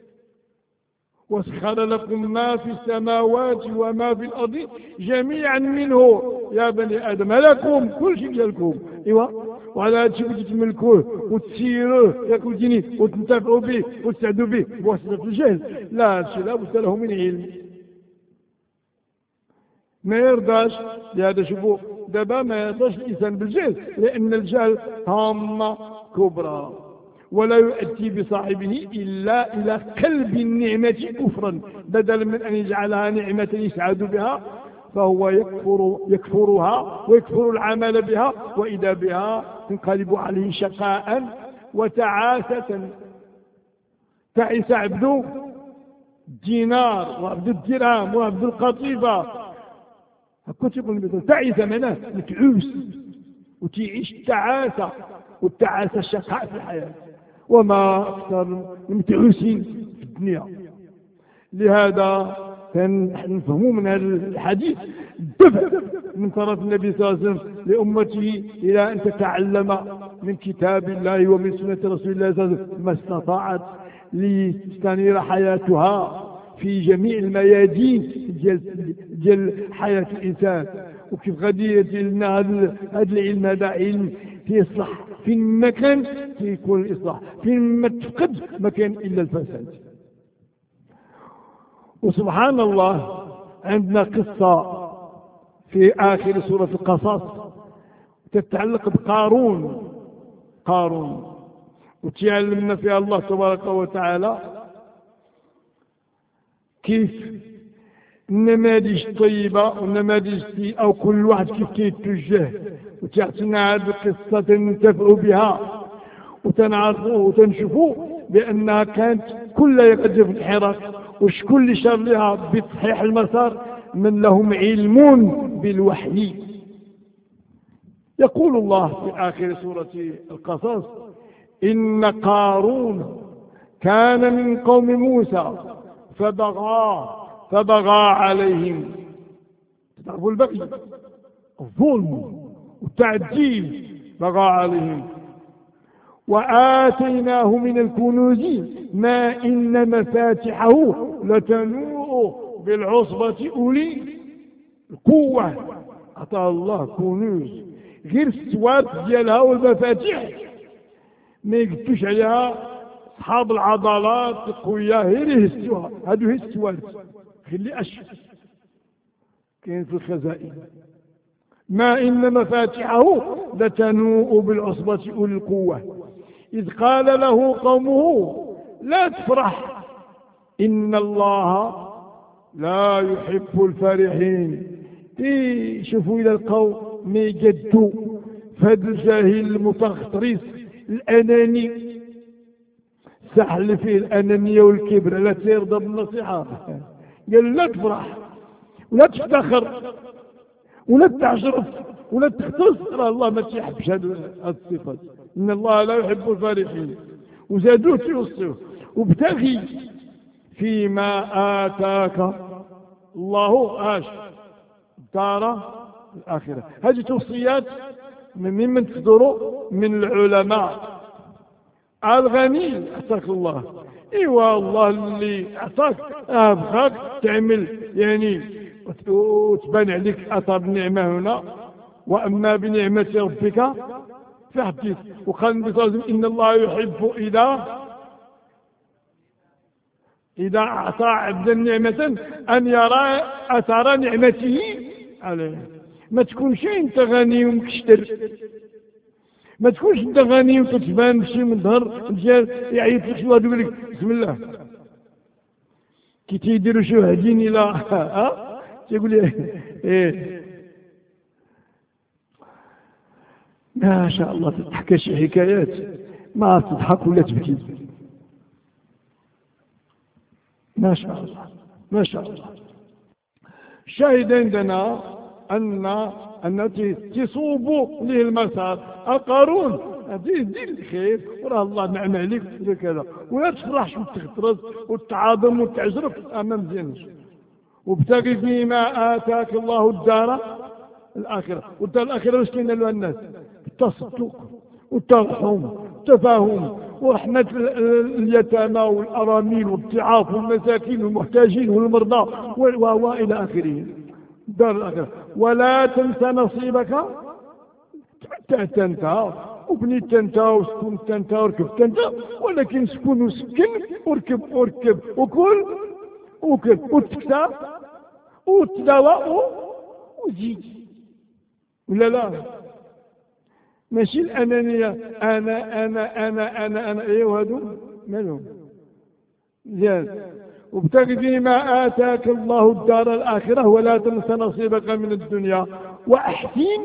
وسخر لكم ما في السماوات وما في الأرض جميعا منه يا بني آدم لكم كل شيء ديالكم. إيوا وعلى هذا الشيء بدي تملكوه وتسيروه ياكل ديني وتنتفعوا به وتسعدوا به بواسطة الجهل. لا هذا الشيء لا بد له من علم. ما يرضاش لهذا. شوفوا دابا ما يرضاش الإنسان بالجهل لأن الجهل طامة كبرى ولا يؤدي بصاحبه إلا إلى قلب النعمة كفرا بدلا من أن يجعلها نعمة يسعد بها فهو يكفر يكفرها ويكفر العمل بها وإذا بها تنقلب عليه شقاء وتعاسة. تعس عبد الدينار وعبد الدرهم وعبد القطيفة. كنت يقول تعس معناه متعوس وتعيش التعاسة، والتعاسة الشقاء في الحياة وما أكثر المتعوسين في الدنيا. لهذا نفهموا من هذا الحديث الدفع من طرف النبي صلى الله عليه وسلم لأمته إلى أن تتعلم من كتاب الله ومن سنة رسول الله صلى الله عليه وسلم ما استطاعت لتستنير حياتها في جميع الميادين ديال حياة الإنسان. وكيف غادي يدير لنا هذا العلم، هذا علم يصلح فين ما كان يكون الإصلاح، فين ما تفقد ما كان إلا الفساد. وسبحان الله عندنا قصة في آخر سورة القصص تتعلق بقارون قارون وتعلمنا فيها الله تبارك وتعالى كيف النماذج الطيبة والنماذج السيئة أو كل واحد كيف كيتوجه، وتعطينا هذه القصة تنتفعوا بها وتنعرفوا وتنشوفوا بأنها كانت كلها يقدر في الحراك، وشكون اللي شار لها بتصحيح المسار من لهم علم بالوحي. يقول الله في آخر سورة القصص: إن قارون كان من قوم موسى فبغى فبغى عليهم. تعرفوا البغي، الظلم والتعديل، بغى عليهم. وآتيناه من الكنوز ما إن مفاتحه لتنوء بالعصبة أولي القوة. أعطاه الله كنوز غير السواد ديالها والمفاتيح ما يقدوش عليها أصحاب العضلات القوية، غير يهزوها، هادو هي السواد خلي أشهر كاين في الخزائن. ما إن مفاتحه لتنوء بالعصبة أولي القوة إذ قال له قومه لا تفرح إن الله لا يحب الفرحين. شوفوا إلى القوم ما يجدوا فهذا الجاهل المتغطرس الأناني سحل فيه الأنانية والكبر لا ترضى بالنصيحة. قال لا تفرح ولا تفتخر ولا تعشرف ولا تختص، راه الله ما تيحبش هذه الصفات. إن الله لا يحب الفرحين. وزادوه توصيه وابتغي فيما آتاك الله اش دار الآخرة. هذه توصيات من ممن تصدروا من العلماء. الغني اعطاك الله، ايوا الله اللي اعطاك ابغاك تعمل يعني وتبان عليك اثر النعمه هنا. واما بنعمه ربك فحدث. وقال النبي صلى الله عليه وسلم ان الله يحب اذا اذا اعطى عبدا نعمه ان يرى اثر نعمته عليه. ما تكونش انت غني ومكشتر، ما تكونش انت غني وتتبان شي من ظهر رجال يعيط لك شي واحد يقول لك بسم الله كي تيديروا شي وحدين الى ها تيقول لي ايه ما شاء الله تضحك شي حكايات ما تضحك ولا تبكي. ما شاء الله ما شاء الله. الشاهد عندنا أن أن تصوب له المسار. قارون دير دير الخير وراه الله نعم عليك كذا، ولا تفرحش وتغترز وتعاظم وتعجرف أما مزيانش. وابتغي فيما آتاك الله الدار الآخرة. والدار الآخرة واش كاين لها الناس؟ التصدق والترحم والتفاهم ورحمة اليتامى والأرامل والضعاف والمساكين والمحتاجين والمرضى وإلى آخره. دار الآخرة. ولا تنسى نصيبك تنتهى وبنيت تنتهى وسكن تنتهى وركب تنتهى، ولكن سكن وسكن وركب وركب وكل وكل وتكسى وتداوى وزيد. ولا لا؟ ماشي الأنانية أنا أنا أنا أنا أنا إيه وهادو مالهم زين. وابتغ فيما آتاك الله الدار الآخرة ولا تنس نصيبك من الدنيا وأحسن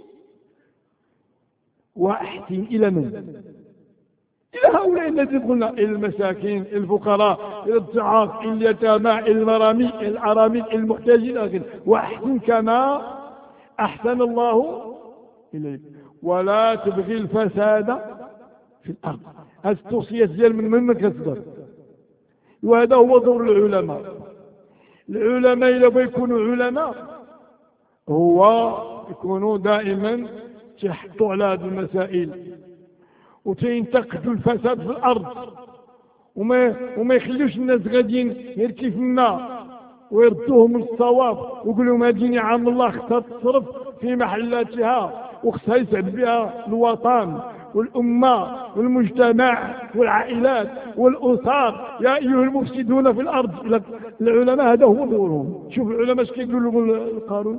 وأحسن إلى من؟ إلى هؤلاء الذين قلنا المساكين الفقراء الضعاف اليتامى المرامي الأرامل المحتاجين إلى آخره. وأحسن كما أحسن الله إليك ولا تبغي الفساد في الأرض. هذه التوصية ديال من من كتصدر، وهذا هو دور العلماء. العلماء إلا بغوا يكونوا علماء هو يكونوا دائما تيحطوا على هذه المسائل وتينتقدوا الفساد في الأرض وما وما يخليوش الناس غاديين غير كيف منا ويردوهم للصواب ويقول لهم هذه نعم الله خصها تصرف في محلاتها وخصها يسعد بها الوطن والأمة والمجتمع والعائلات والأسر. يا أيها المفسدون في الأرض. العلماء هذا هو دورهم. شوف العلماء اش كيقولوا القانون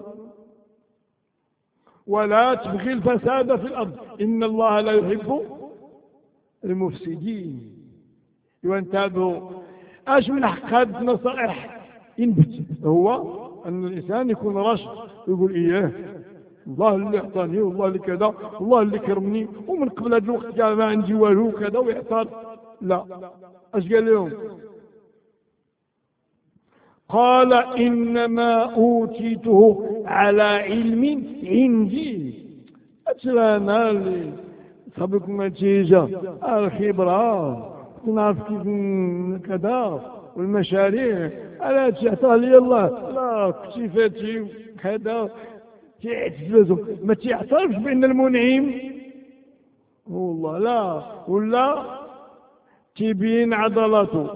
ولا تبغي الفساد في الأرض إن الله لا يحب المفسدين. وانتبهوا اش من حق هذه النصائح ينبت هو أن الإنسان يكون راشد ويقول إياه الله اللي أعطاني والله اللي كذا والله اللي كرمني ومن قبل هذا الوقت قال ما عندي والو كذا ويعترض. لا اش قال لهم؟ قال إنما أوتيته على علم عندي. أتلانا اللي صابكم نتيجة الخبرة نعرف كيف كذا والمشاريع ألا تعطى لي الله لا كتيفاتي كذا تعتزلزم ما تعترفش بأن المنعم والله لا ولا تبين عضلاته.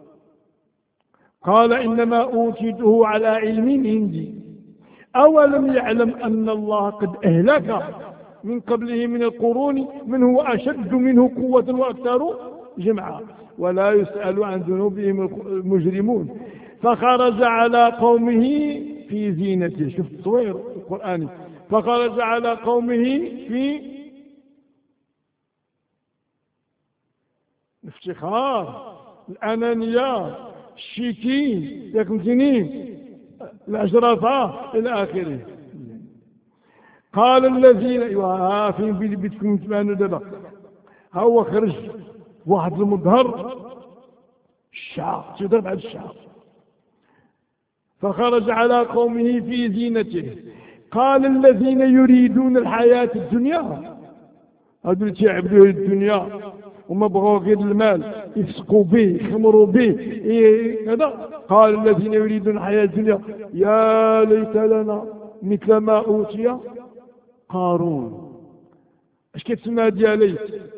قال إنما أوتيته على علم عندي أولم يعلم أن الله قد أهلك من قبله من القرون من هو أشد منه قوة وأكثر جمعا ولا يسأل عن ذنوبهم المجرمون. فخرج على قومه في زينته. شوف التصوير القرآني. فخرج على قومه في الافتخار الأنانية الشيكين ياك فهمتيني الأشرفة إلى آخره. قال الذين ايوا فين بيتكم تبانوا دابا هو خرج واحد المظهر الشعب تضرب على الشعب. فخرج على قومه في زينته. قال الذين يريدون الحياة الدنيا هذو اللي تيعبدوا الدنيا وما بغوا غير المال يفسقوا به يخمروا به هذا. قال الذين يريدون الحياة الدنيا يا ليت لنا مثل ما أوتي قارون. اش كتسمى يا ليت؟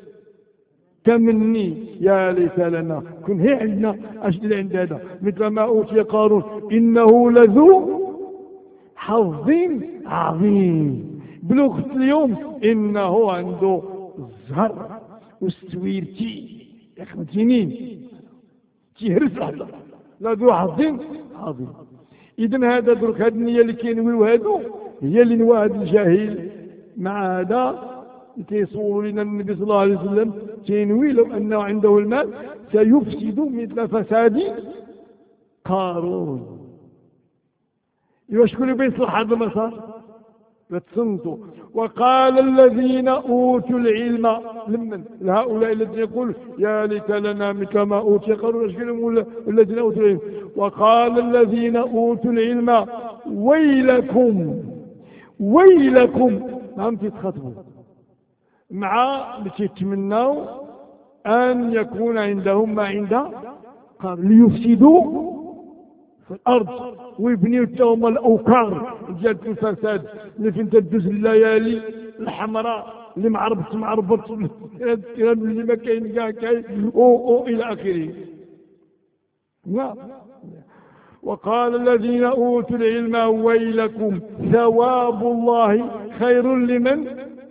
تمني يا ليت لنا كن هي عندنا اش اللي عند هذا مثل ما أوتي قارون إنه لذو حظ عظيم. بلغة اليوم إنه عنده الزهر والسويرتي يا فهمتيني تيهرس لحظة لذو حظ عظيم. إذن هذا درك هذه النية اللي كينويو هادو هي اللي نوى هذا الجاهل مع هذا تيصور لنا النبي صلى الله عليه وسلم تينوي لو أنه عنده المال سيفسد مثل فساد قارون. إيوا شكون اللي بيصلح هذا المسار؟ فتصنتوا. وقال الذين أوتوا العلم لمن هؤلاء الذين يقول يا ليت لنا مثل ما أوتي قارون اش قالوا الذين أوتوا العلم؟ وقال الذين أوتوا العلم ويلكم ويلكم نعم تتخطبوا مع يتمنوا أن يكون عندهم ما عند قارون ليفسدوا في الأرض ويبنيوا التهم الأوكار ديال الفساد اللي فين تدوز الليالي الحمراء اللي معربط معربط الكلام اللي ما كاين كاع كاين او إلى آخره. نعم. وقال الذين أوتوا العلم ويلكم ثواب الله خير لمن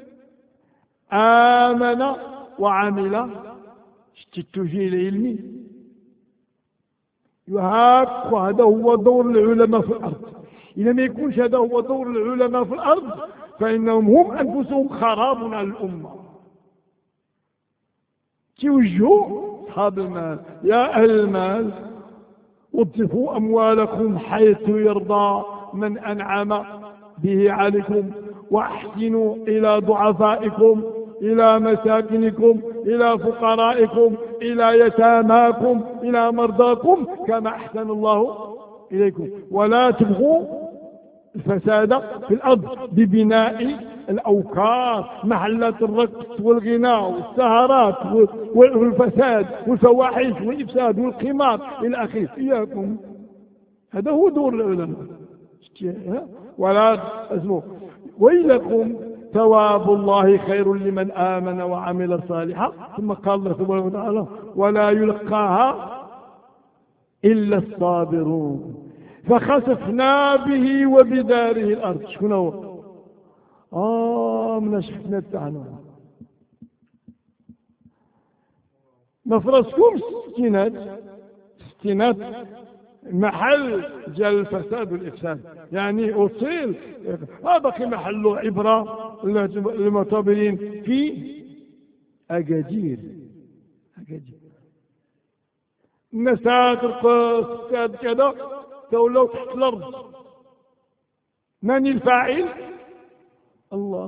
آمن وعمل. التوجيه العلمي وهاك وهذا هو دور العلماء في الأرض. إذا ما يكونش هذا هو دور العلماء في الأرض فإنهم هم أنفسهم خراب على الأمة. توجهوا أصحاب المال يا أهل المال وظفوا أموالكم حيث يرضى من أنعم به عليكم وأحسنوا إلى ضعفائكم إلى مساكنكم إلى فقرائكم إلى يتاماكم إلى مرضاكم كما أحسن الله إليكم ولا تبغوا الفساد في الأرض ببناء الأوكار محلات الرقص والغناء والسهرات والفساد والفواحش والإفساد والقمار إلى آخره. إياكم هذا هو دور العلماء. ولا اسمه ويلكم ثواب الله خير لمن آمن وعمل صالحا. ثم قال الله سبحانه وتعالى ولا يلقاها إلا الصابرون. فخسفنا به وبداره الأرض. شكون هو؟ آه من شفنا تاعنا ما فرسكمش الستينات. الستينات محل جاء الفساد والإفساد، يعني أصيل ما بقي محله عبرة للمعتبرين في أكادير. أكادير الناس ترقص كذا تولوا تحت الأرض. من الفاعل؟ الله.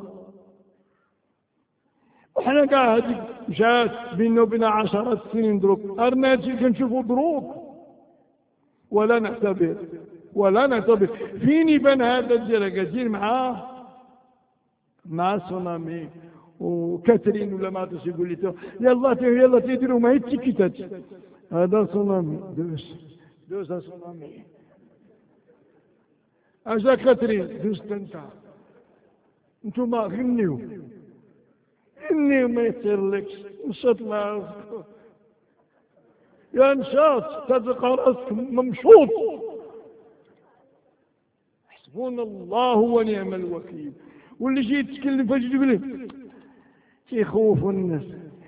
وحنا كاع هذيك مشات بيننا وبين عشرات السنين دروك أرناتي كنشوفوا دروك ولا نعتبر ولا نعتبر. فين يبان هذا ديال أكادير مع مع سونامي وكاترين ولا ما عرفتش يقول لي يلا يلا تيديروا ما هي التيكيتات. هذا سونامي دوز دوز سونامي. اجا كاترين دوز تنتا. انتوما غنيو غنيو ما يصيرلكش. نشاط مع يا نشاط تلقى راسك ممشوط. حسبنا الله ونعم الوكيل. واللي جاي يتكلم فاش يقول لك تيخوفوا الناس.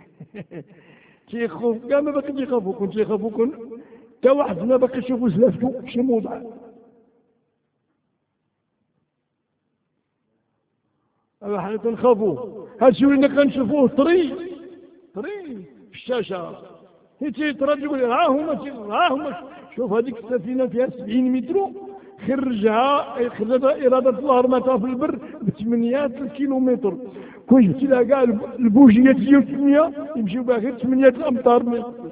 تيخوف كاع ما باقي تيخافوكم تيخافوكم تا واحد ما باقي يشوفوا سلافته شي موضع. هذا حنا تنخافوا. هادشي ولينا كنشوفوه طري طري في الشاشه. هي تيترد يقول ها هما ها هما. شوف هذيك السفينه فيها سبعين متر خرجها خرجها إرادة الله رمتها في البر بثمانيات الكيلومتر. كون جبتي لها كاع البوجيات هي وثمانية يمشيو بها غير ثمانية الأمتار. ما يقدرش.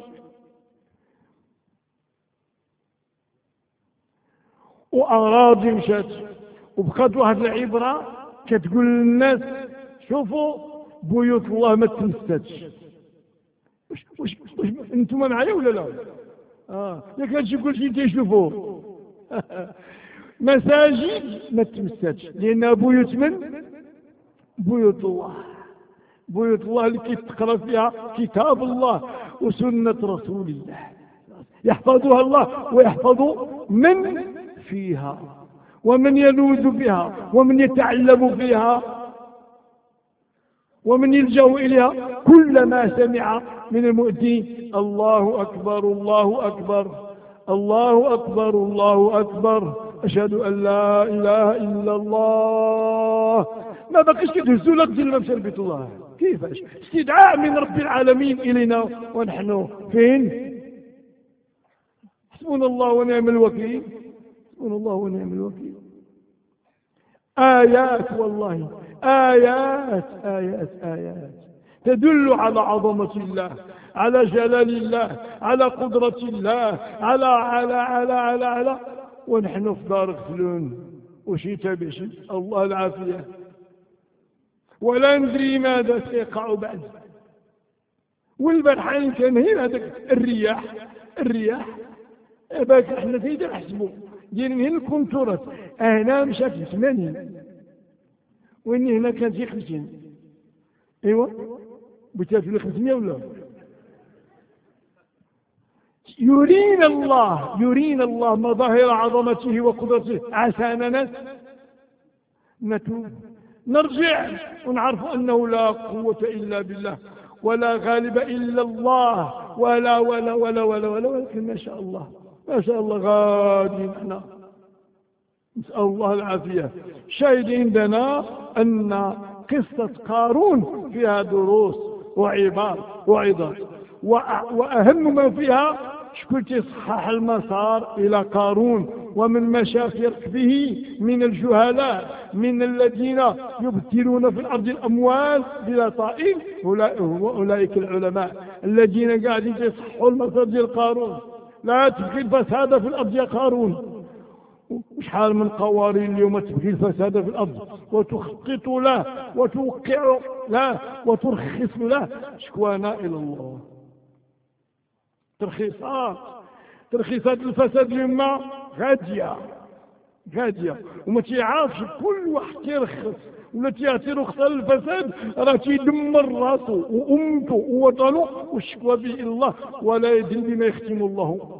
وأراضي مشات وبقات واحد العبرة كتقول للناس شوفوا بيوت الله ما تمساتش. واش واش واش انتم معايا ولا لا؟ اه ياك هادشي كلشي تيشوفوه. مساجد ما تمساتش لأنها بيوت من بيوت الله. بيوت الله اللي كيتقرا فيها كتاب الله وسنة رسول الله يحفظها الله ويحفظ من فيها ومن يلوذ بها ومن يتعلم فيها ومن يلجأ إليها كلما سمع من المؤذن الله أكبر الله أكبر الله أكبر الله أكبر أشهد أن لا إله إلا الله. ما بقيش كتهزوا لك ديال ما مشى لبيت الله. كيفاش؟ استدعاء من رب العالمين إلينا ونحن فين؟ حسبنا الله ونعم الوكيل. حسبنا الله ونعم الوكيل. آيات والله آيات آيات آيات تدل على عظمة الله على جلال الله على قدرة الله على على على على على ونحن في دار غفلون وشي تابع شي. الله العافية. ولا ندري ماذا سيقع بعد. والبرحان كان هنا هذاك الرياح الرياح باك احنا تيدا نحسبوا ديال هنا الكونتورات هنا مشات في ثمانين وين هنا كانت في خمسين. ايوا بتات في خمسمية ولا يرينا الله يرينا الله مظاهر عظمته وقدرته. عسانا نتوب نرجع ونعرف أنه لا قوة إلا بالله ولا غالب إلا الله ولا ولا ولا ولا ولا ولكن ما شاء الله ما شاء الله غادي احنا نسأل الله العافية. شاهد عندنا أن قصة قارون فيها دروس وعبار وعظات وأهم ما فيها شكون تصحح المسار إلى قارون ومن مشى في ركبه من الجهلاء من الذين يبتلون في الأرض الأموال بلا طائل. أولئك العلماء الذين قاعدين يصححوا المسار ديال قارون. لا تبغي الفساد في الأرض يا قارون. وشحال من قوارين اليوم تبغي الفساد في الأرض وتخطط له وتوقع له وترخص له. شكوانا إلى الله. ترخيصات ترخيصات الفساد يما غادية غادية، وما تيعرفش كل واحد تيرخص ولا تيعطي رخصة للفساد راه تيدمر راسه وأمته ووطنه والشكوى به إلى الله، ولا يدري بما يختم الله.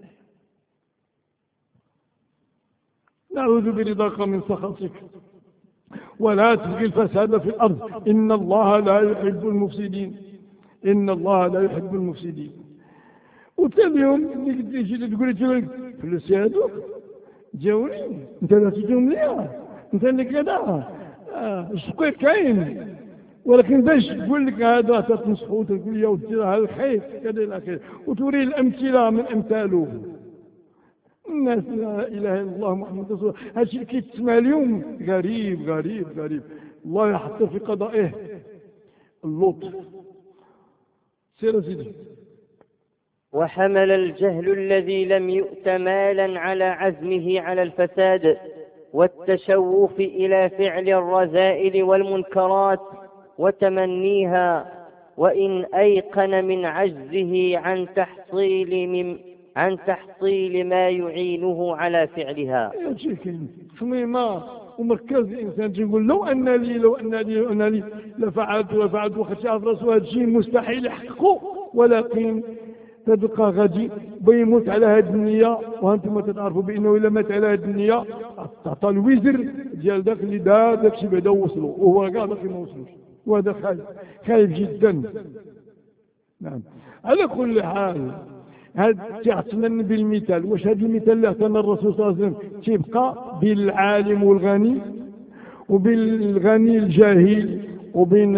نعوذ برضاك من سخطك، ولا تبغي الفساد في الأرض، إن الله لا يحب المفسدين، إن الله لا يحب المفسدين. وثاني يوم اللي تجي تقول لي فلوس هذوك جاوني انت لا تجيهم ليا انت اللي كذا الشقيق كاين، ولكن باش تقول لك هذا تتنصحوا تقول يا ودي راه الخير كذا الى اخره، وتوري الامثله من امثاله. الناس لا اله الا الله محمد رسول الله، هذا الشيء اللي كيتسمع اليوم غريب غريب غريب. الله يحط في قضائه اللطف. سير سيدي. وحمل الجهل الذي لم يؤت مالا على عزمه على الفساد والتشوف إلى فعل الرذائل والمنكرات وتمنيها، وإن أيقن من عجزه عن تحصيل من عن تحصيل ما يعينه على فعلها. يا شيخ صميمة ومركز الإنسان يقول لو أن لي لو أن لي لو أن لي لفعلت وفعلت وخشى في راسه، هذا الشيء مستحيل يحققه، ولكن تبقى غادي بيموت على هذه النية، وانتم تتعرفوا بانه الا مات على هذه النية تعطى الوزر ديال ذاك اللي دار داك الشيء بعدا وصلوا، وهو كاع باقي ما وصلوش، وهذا خايف خايف جدا. نعم. على كل حال هذا تعطينا بالمثال. واش هذا المثال اللي اعطانا الرسول صلى الله عليه وسلم تيبقى بين العالم والغني وبين الغني الجاهل وبين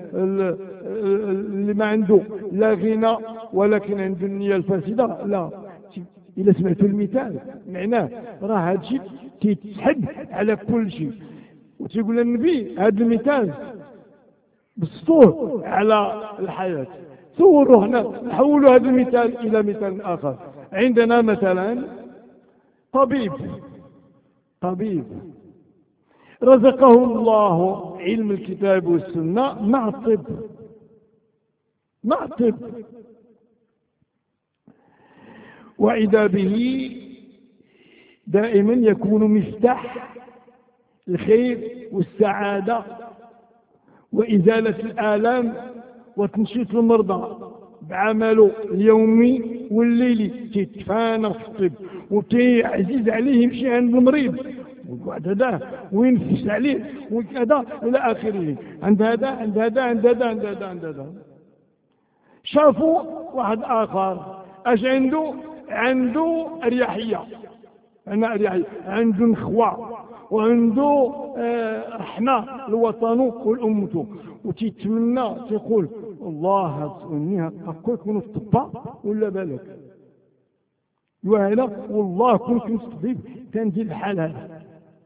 اللي ما عنده لا غنى ولكن عنده النية الفاسدة؟ لا. إذا سمعتوا المثال معناه راه هذا الشيء تيتسحب على كل شيء. وتيقول النبي هذا المثال بسطوه على الحياة. صوروا هنا نحولوا هذا المثال إلى مثال آخر. عندنا مثلا طبيب طبيب رزقه الله علم الكتاب والسنة مع الطب مع الطب، وإذا به دائما يكون مفتاح الخير والسعادة وإزالة الآلام وتنشيط المرضى بعمله اليومي والليلي. تتفانى في الطب وتعزيز عليه يمشي عند المريض وقعد هذا وينفس عليه وكذا إلى آخره، عند هذا عند هذا عند هذا عند هذا عند هذا. شافوا واحد آخر اش عنده عنده أريحية، عنده أريحية، عنده نخوة وعنده آه رحمة لوطنه والأمته، وتيتمنى تيقول الله تسألني هكا يكونوا في الطبا ولا بالك وهذا والله كنت نستضيف تندير الحال هذا،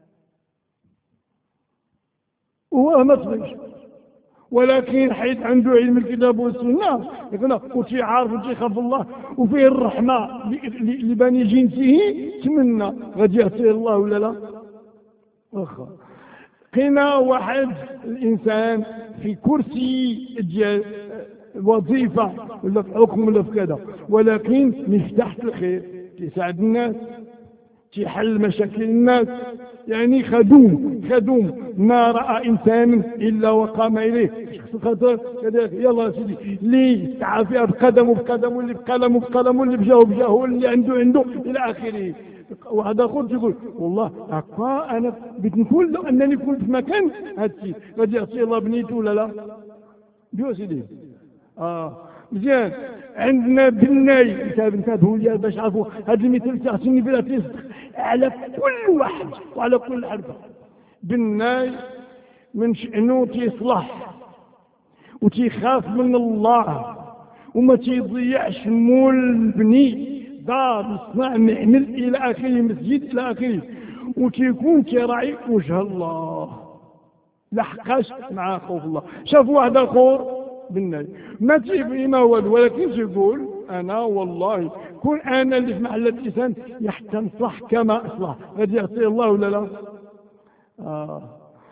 وهو ما تصيبش. ولكن حيث عنده علم الكتاب والسنة وتي عارف وتي خاف الله وفيه الرحمة لبني جنسه، تمنى غادي يعطيه الله ولا لا؟ واخا قنا واحد الإنسان في كرسي ديال وظيفة ولا في حكم ولا في كذا، ولكن مفتاح الخير تساعد الناس تحل مشاكل الناس، يعني خدوم خدوم ما رأى إنسان إلا وقام إليه خاطر كذلك. يلا سيدي اللي تعافي بقدمه بقدمه، اللي بقلمه بقلمه، اللي بجاهه بجاهه، اللي عنده عنده إلى آخره. واحد آخر تقول والله هكا أنا بدي نقول لو أنني كنت في مكان هذا الشيء غادي يعطي الله بنيته ولا لا؟ جو سيدي. آه مزيان. عندنا بالناي كتاب انتبهوا لي باش عرفوا هذا المثال تعطيني بلا تصدق على كل واحد وعلى كل حرفة. بالناي من شأنه تيصلح وتيخاف من الله وما تيضيعش مول بني دار مصنع معمل إلى آخره، مسجد إلى آخره، وتيكون تيراعي وجه الله لحقاش مع خوف الله. شافوا واحد آخر بالناي ما تيبغي ما والو، ولكن تيقول أنا والله كون أنا اللي في محل الإنسان يحتى نصلح كما أصلح غادي يعطيه الله ولا لا؟ آه.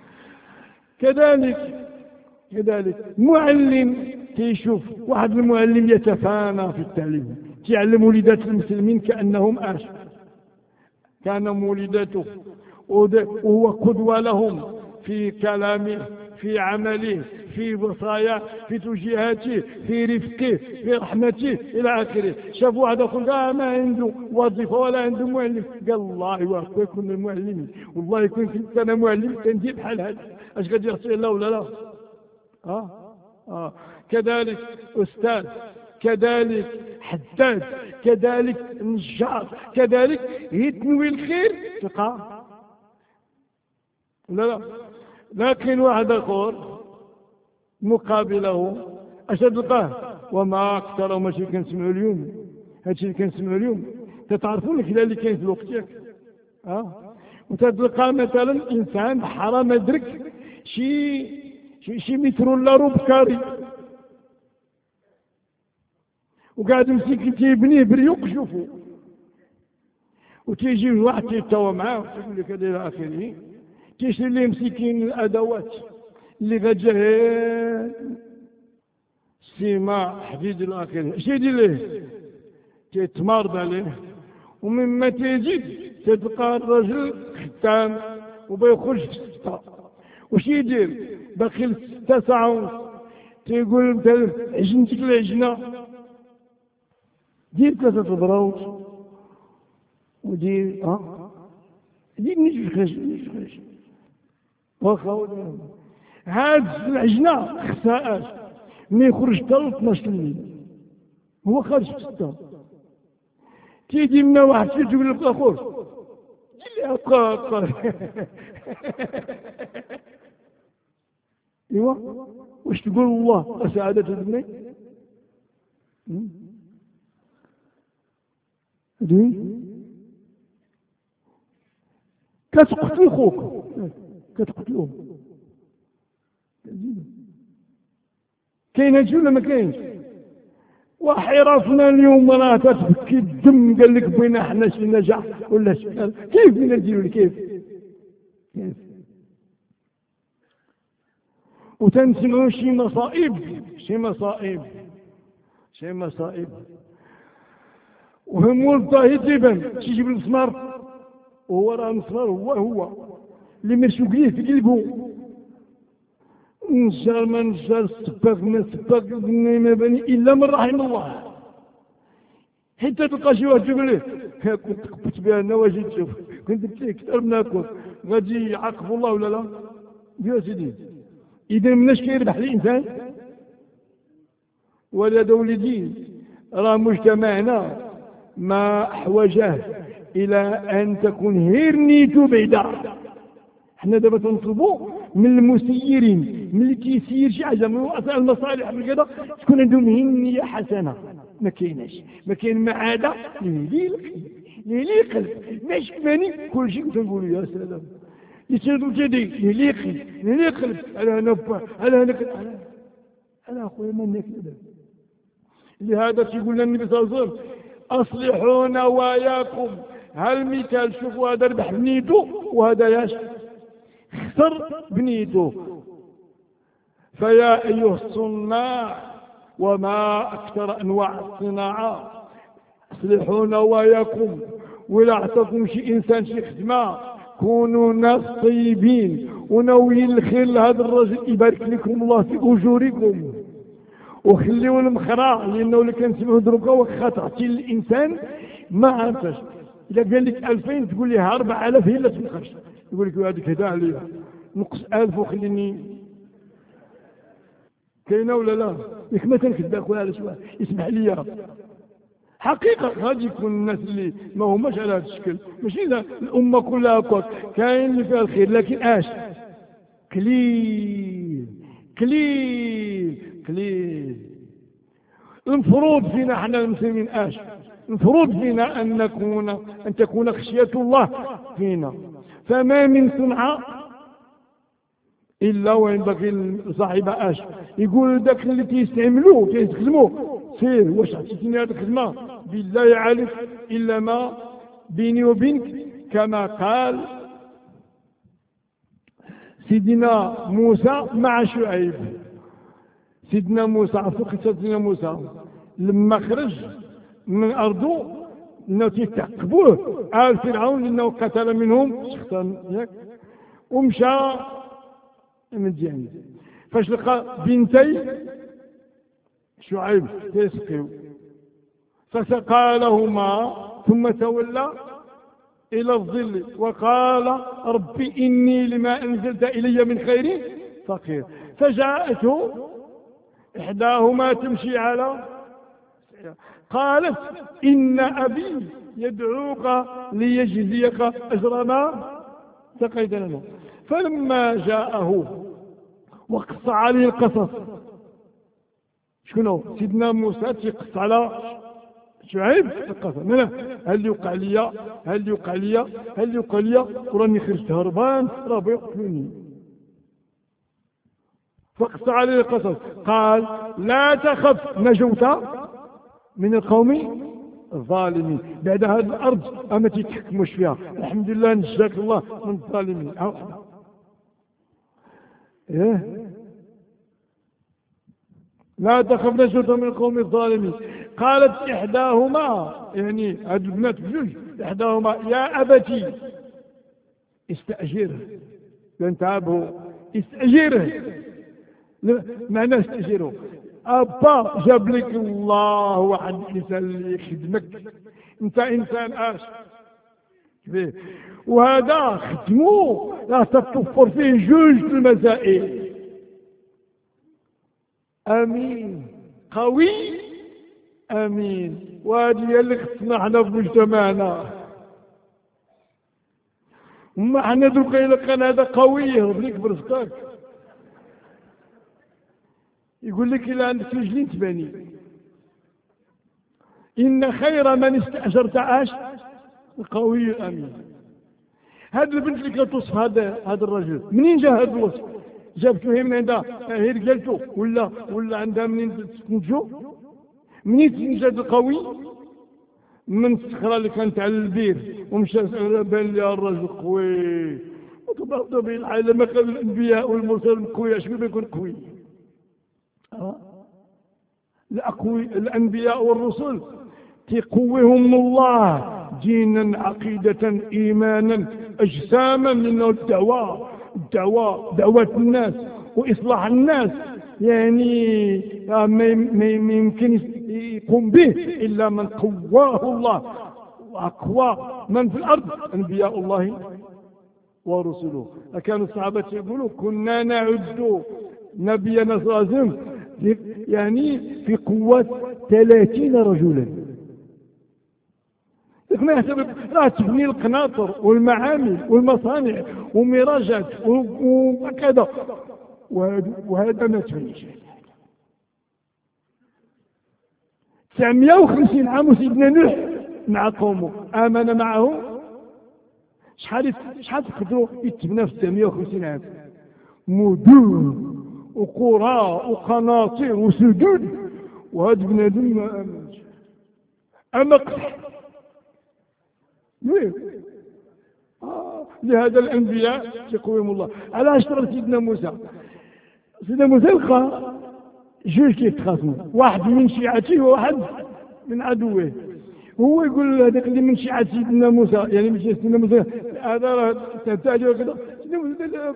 كذلك كذلك معلم تيشوف واحد المعلم يتفانى في التعليم، تعلم وليدات المسلمين كأنهم آش، كان مولدته وهو قدوة لهم في كلامه، في عمله، في وصاياه، في توجيهاته، في رفقه، في رحمته إلى آخره. شاف واحد يقول آه ما عنده وظيفة ولا عنده معلم، قال الله وأكبر كنا معلمين، والله كنت أنا معلم كندير بحال هذا، أش غادي يعطي الله ولا لا؟ آه آه كذلك أستاذ، كذلك حداد، كذلك نجار، كذلك يتنوي الخير تلقى لا لا. لكن واحد آخر مقابله اش تلقاه وما اكثر ماشي كنسمعوا اليوم، هادشي اللي كنسمعوا اليوم تتعرفوا الخلال اللي كاين في الوقت ياك. اه وتتلقى مثلا انسان حرام ادرك شي شي, شي متر ولا ربع كاري وقاعد مسكين تيبنيه بريوق شوفوا، وتيجي واحد تيتوا معاه وتقول لك هذا الى اخره، كيشري ليه مسكين الادوات اللي غتجهز سيما حديد الى اخره، اش يدير ليه؟ تيتمارض عليه، ومما تيجي تلقى الرجل ختام وبيخرج في السته، واش يدير؟ باقي السته ساعه ونص، تيقول مثلا عجنتك العجنه دير ثلاثه ضراوت ودير اه دير نجي خرج نجي خرج واخا هاد العجنه خساءات ما يخرج حتى اثناش الليل، هو خارج في السته، تيجي منا واحد تيقول لك اخوك دير لي بقى بقى ايوا واش تقول الله سعادة ابني؟ دي كتقتل خوك كتقتلوه، كاين هادشي ولا ما كاينش؟ وحراسنا اليوم راه تتبكي الدم، قال لك بينا حنا شي نجاح ولا شي كيف بينا نديرو كيف كيف وتنسمعوا شي مصائب شي مصائب شي مصائب وهم والله تيبان تيجيب المسمار وهو راه المسمار هو هو اللي مرشوق ليه في قلبه، نجار ما نجار سباك ما سباك ما بني الا من رحم الله، حتى تلقى شي واحد يقول له كنت قبت بها انا واش تشوف كنت بتي اكثر من هاكم غادي يعاقب الله ولا لا؟ يا سيدي اذا مناش كيربح الانسان ولا ولدي، راه مجتمعنا ما احوجه الى ان تكون غير نيته بعيده. حنا دابا تنطلبوا من المسيرين، من اللي كيسير شي حاجه من رؤساء المصالح من كذا تكون عندهم نيه حسنه، ما كايناش، ما كاين ما عاده لي القلب لي قلب ماشي ماني كل شيء تنقولوا يا سلام يتشدوا جدي لي قلب لي قلب انا نفع انا انا انا اخويا ما نكذب. لهذا تيقول لنا النبي صلى الله عليه وسلم اصلحوا نواياكم، هالمثال شوفوا هذا ربح بنيته وهذا ياش خسر بنيته. فيا ايها الصناع وما اكثر انواع الصناعه، اصلحوا نواياكم، ولا عطاكم شي انسان شي خدمه كونوا ناس طيبين وناويين الخير لهذا الرجل، يبارك لكم الله في اجوركم، وخليوا المخرع، لانه اللي كنسمعوا دروكا واخا تعطي الانسان ما عرفش، اذا قال لك ألفين تقول لي أربعة آلاف هي اللي تنقص، يقول لك هذيك هدا عليا نقص ألف وخليني كاينه ولا لا؟ ياك ما تنكذب اخويا على شويه اسمح لي حقيقه غادي يكون الناس اللي ما هماش على هذا الشكل، ماشي الامه كلها هكاك، كاين اللي فيها الخير لكن اش كليل كليل كليل. المفروض فينا احنا المسلمين اش المفروض فينا ان نكون ان تكون خشيه الله فينا، فما من صنعه الا وينبغي صاحبها اش يقول ذاك اللي تيستعملوه تيستخدموه سير واش عطيتيني هذه الخدمه بالله عليك الا ما بيني وبينك، كما قال سيدنا موسى مع شعيب. سيدنا موسى عفوا قصة سيدنا موسى لما خرج من أرضه أنه تتعقبوه آل فرعون أنه قتل منهم شخصا ياك ومشى من جانب فاش لقى بنتي شعيب تسقيو فسقى لهما ثم تولى إلى الظل وقال ربي إني لما أنزلت إلي من خير فقير. فجاءته إحداهما تمشي على قالت إن أبي يدعوك ليجزيك أجر ما سقيت لنا. فلما جاءه وقص عليه القصص شنو سيدنا موسى تيقص على شعيب القصص هل يوقع لي هل يوقع لي هل يوقع لي وراني خرجت هربان راه بيقتلوني. فقص عليه القصص قال لا تخف نجوت من القوم الظالمين. بعد هذه الأرض أما تتحكموش فيها الحمد لله نجاك الله من الظالمين. إيه؟ لا تخف نجوت من القوم الظالمين. قالت إحداهما يعني هاد البنات بجوج إحداهما يا أبتي استأجره لن تعبه استأجره معناه استأجره أبا جاب لك الله واحد الإنسان اللي يخدمك أنت إنسان آش وهذا خدمه لا تتوفر فيه جوج المسائل أمين قوي أمين. وهذه اللي خصنا حنا في مجتمعنا وما حنا دوك إلا كان هذا قوي يهرب لك برزقك يقول لك إلا عندك رجلين تباني. إن خير من استأجرت عاش القوي الأمين. هذا البنت اللي كتوصف هذا هذا الرجل منين جا هذا الوصف؟ جابته هي من عندها هي رجالته ولا ولا عندها منين تنجو؟ منين تنجد القوي؟ من الصخرة اللي كانت على البير ومشى بان لها الرجل قوي وتبارك به العالم ما كان الأنبياء والمرسلين قوي شكون بيكون قوي؟ الأقوي الأنبياء والرسل تقويهم الله دينا عقيدة إيمانا أجساما من الدعوة الدعوة دعوة الناس وإصلاح الناس يعني ما يمكن يقوم به إلا من قواه الله. وأقوى من في الأرض أنبياء الله ورسله. كانوا الصحابة يقولوا كنا نعد نبينا صلى الله عليه وسلم يعني في قوة ثلاثين رجلا. ما يحسب راه تبني القناطر والمعامل والمصانع ومراجات وكذا وهذا ما تبنيش. تسعمائة وخمسين عام سيدنا نوح مع قومه آمن معه شحال شحال تقدروا يتبنى في تسعمائة وخمسين عام مدن وقرى وقناطر وسدود وهذا بنادم ما آمنش. أما قصح آه. لهذا الأنبياء يقويهم الله. على اشترى سيدنا موسى سيدنا موسى لقى جوج كيتخاصموا واحد من شيعته وواحد من عدوه. هو يقول هذاك اللي من شيعة سيدنا موسى يعني مش سيدنا موسى هذا راه تحتاج وكذا سيدنا موسى لا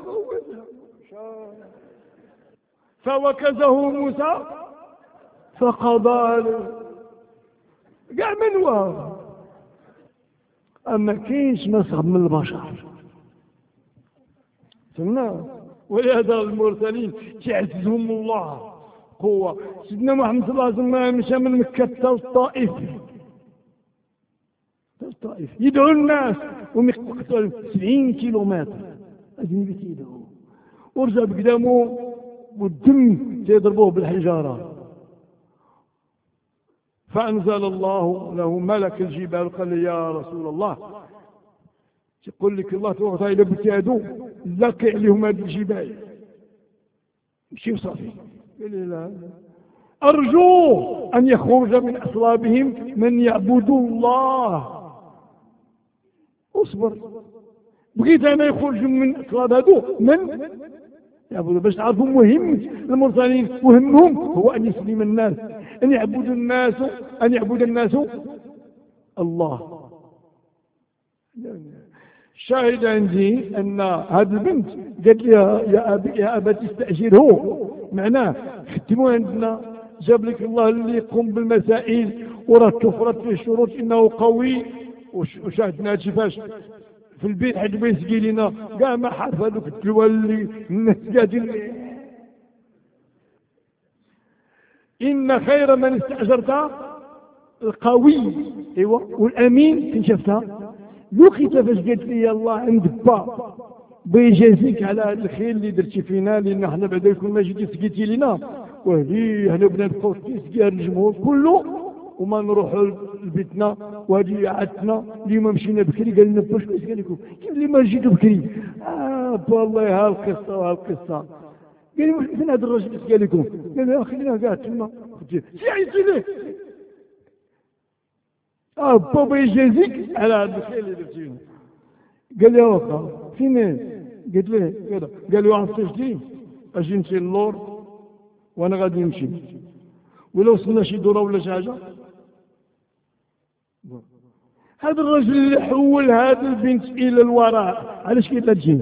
فوكزه موسى فقضى له كاع من واه. أما كاينش مسخ من البشر فهمنا. ولهذا المرسلين تعزهم الله قوة. سيدنا محمد صلى الله عليه وسلم مشى من مكة حتى الطائف الطائف يدعو الناس ومقتل سبعين كيلومتر أجنبي يدعو ورجع بقدامه والدم يضربوه بالحجارة. فأنزل الله له ملك الجبال قال يا رسول الله يقول لك الله توقع إلى بتادو لقع لهم هذه الجبال مشي وصافي. أرجو أن يخرج من أصلابهم من يعبدوا الله. اصبر بغيت أنا يخرج من أصلاب هذو من يعبدوا باش تعرفوا مهم المرسلين وهمهم هو أن يسلم الناس أن يعبد الناس أن يعبد الناس الله. شاهد عندي أن هذه البنت قالت لي يا أبي يا أبا تستأجره، معناه ختموا عندنا، جاب لك الله اللي يقوم بالمسائل وراه توفرت فيه الشروط إنه قوي. وشاهدنا هادشي فاش في البيت حيت بغى يسقي لنا كاع ما حرف هذوك الدول اللي الناس قاعدين. إن خير من استأجرت القوي ايوا والامين. كنت شفتها لقيت فاش قالت لي الله عند با بيجازيك على هذا الخير اللي درتي فينا، لان حنا بعدا يكون ما جيتي سقيتي لنا وهذه حنا بنا نبقاو نسقيها للجمهور كله وما نروحوا لبيتنا. وهذه عادتنا اليوم مشينا بكري قال لنا باش كيف قال لكم كيف اللي ما جيتوا بكري. اه با الله ها القصه وها القصه. قال لي فين هذا الراجل قال لكم؟ قال لي خلينا قاعد تما سي عيطي ليه. اه بابا يجازيك على هذا الخير اللي درتي. قال لي واخا فين؟ قلت له كذا. قال لي واحد سجدي اجي نمشي للور وانا غادي نمشي، ولا وصلنا شي دوره ولا شي حاجه. هذا الرجل اللي حول هذه البنت الى الوراء علاش كي تجي؟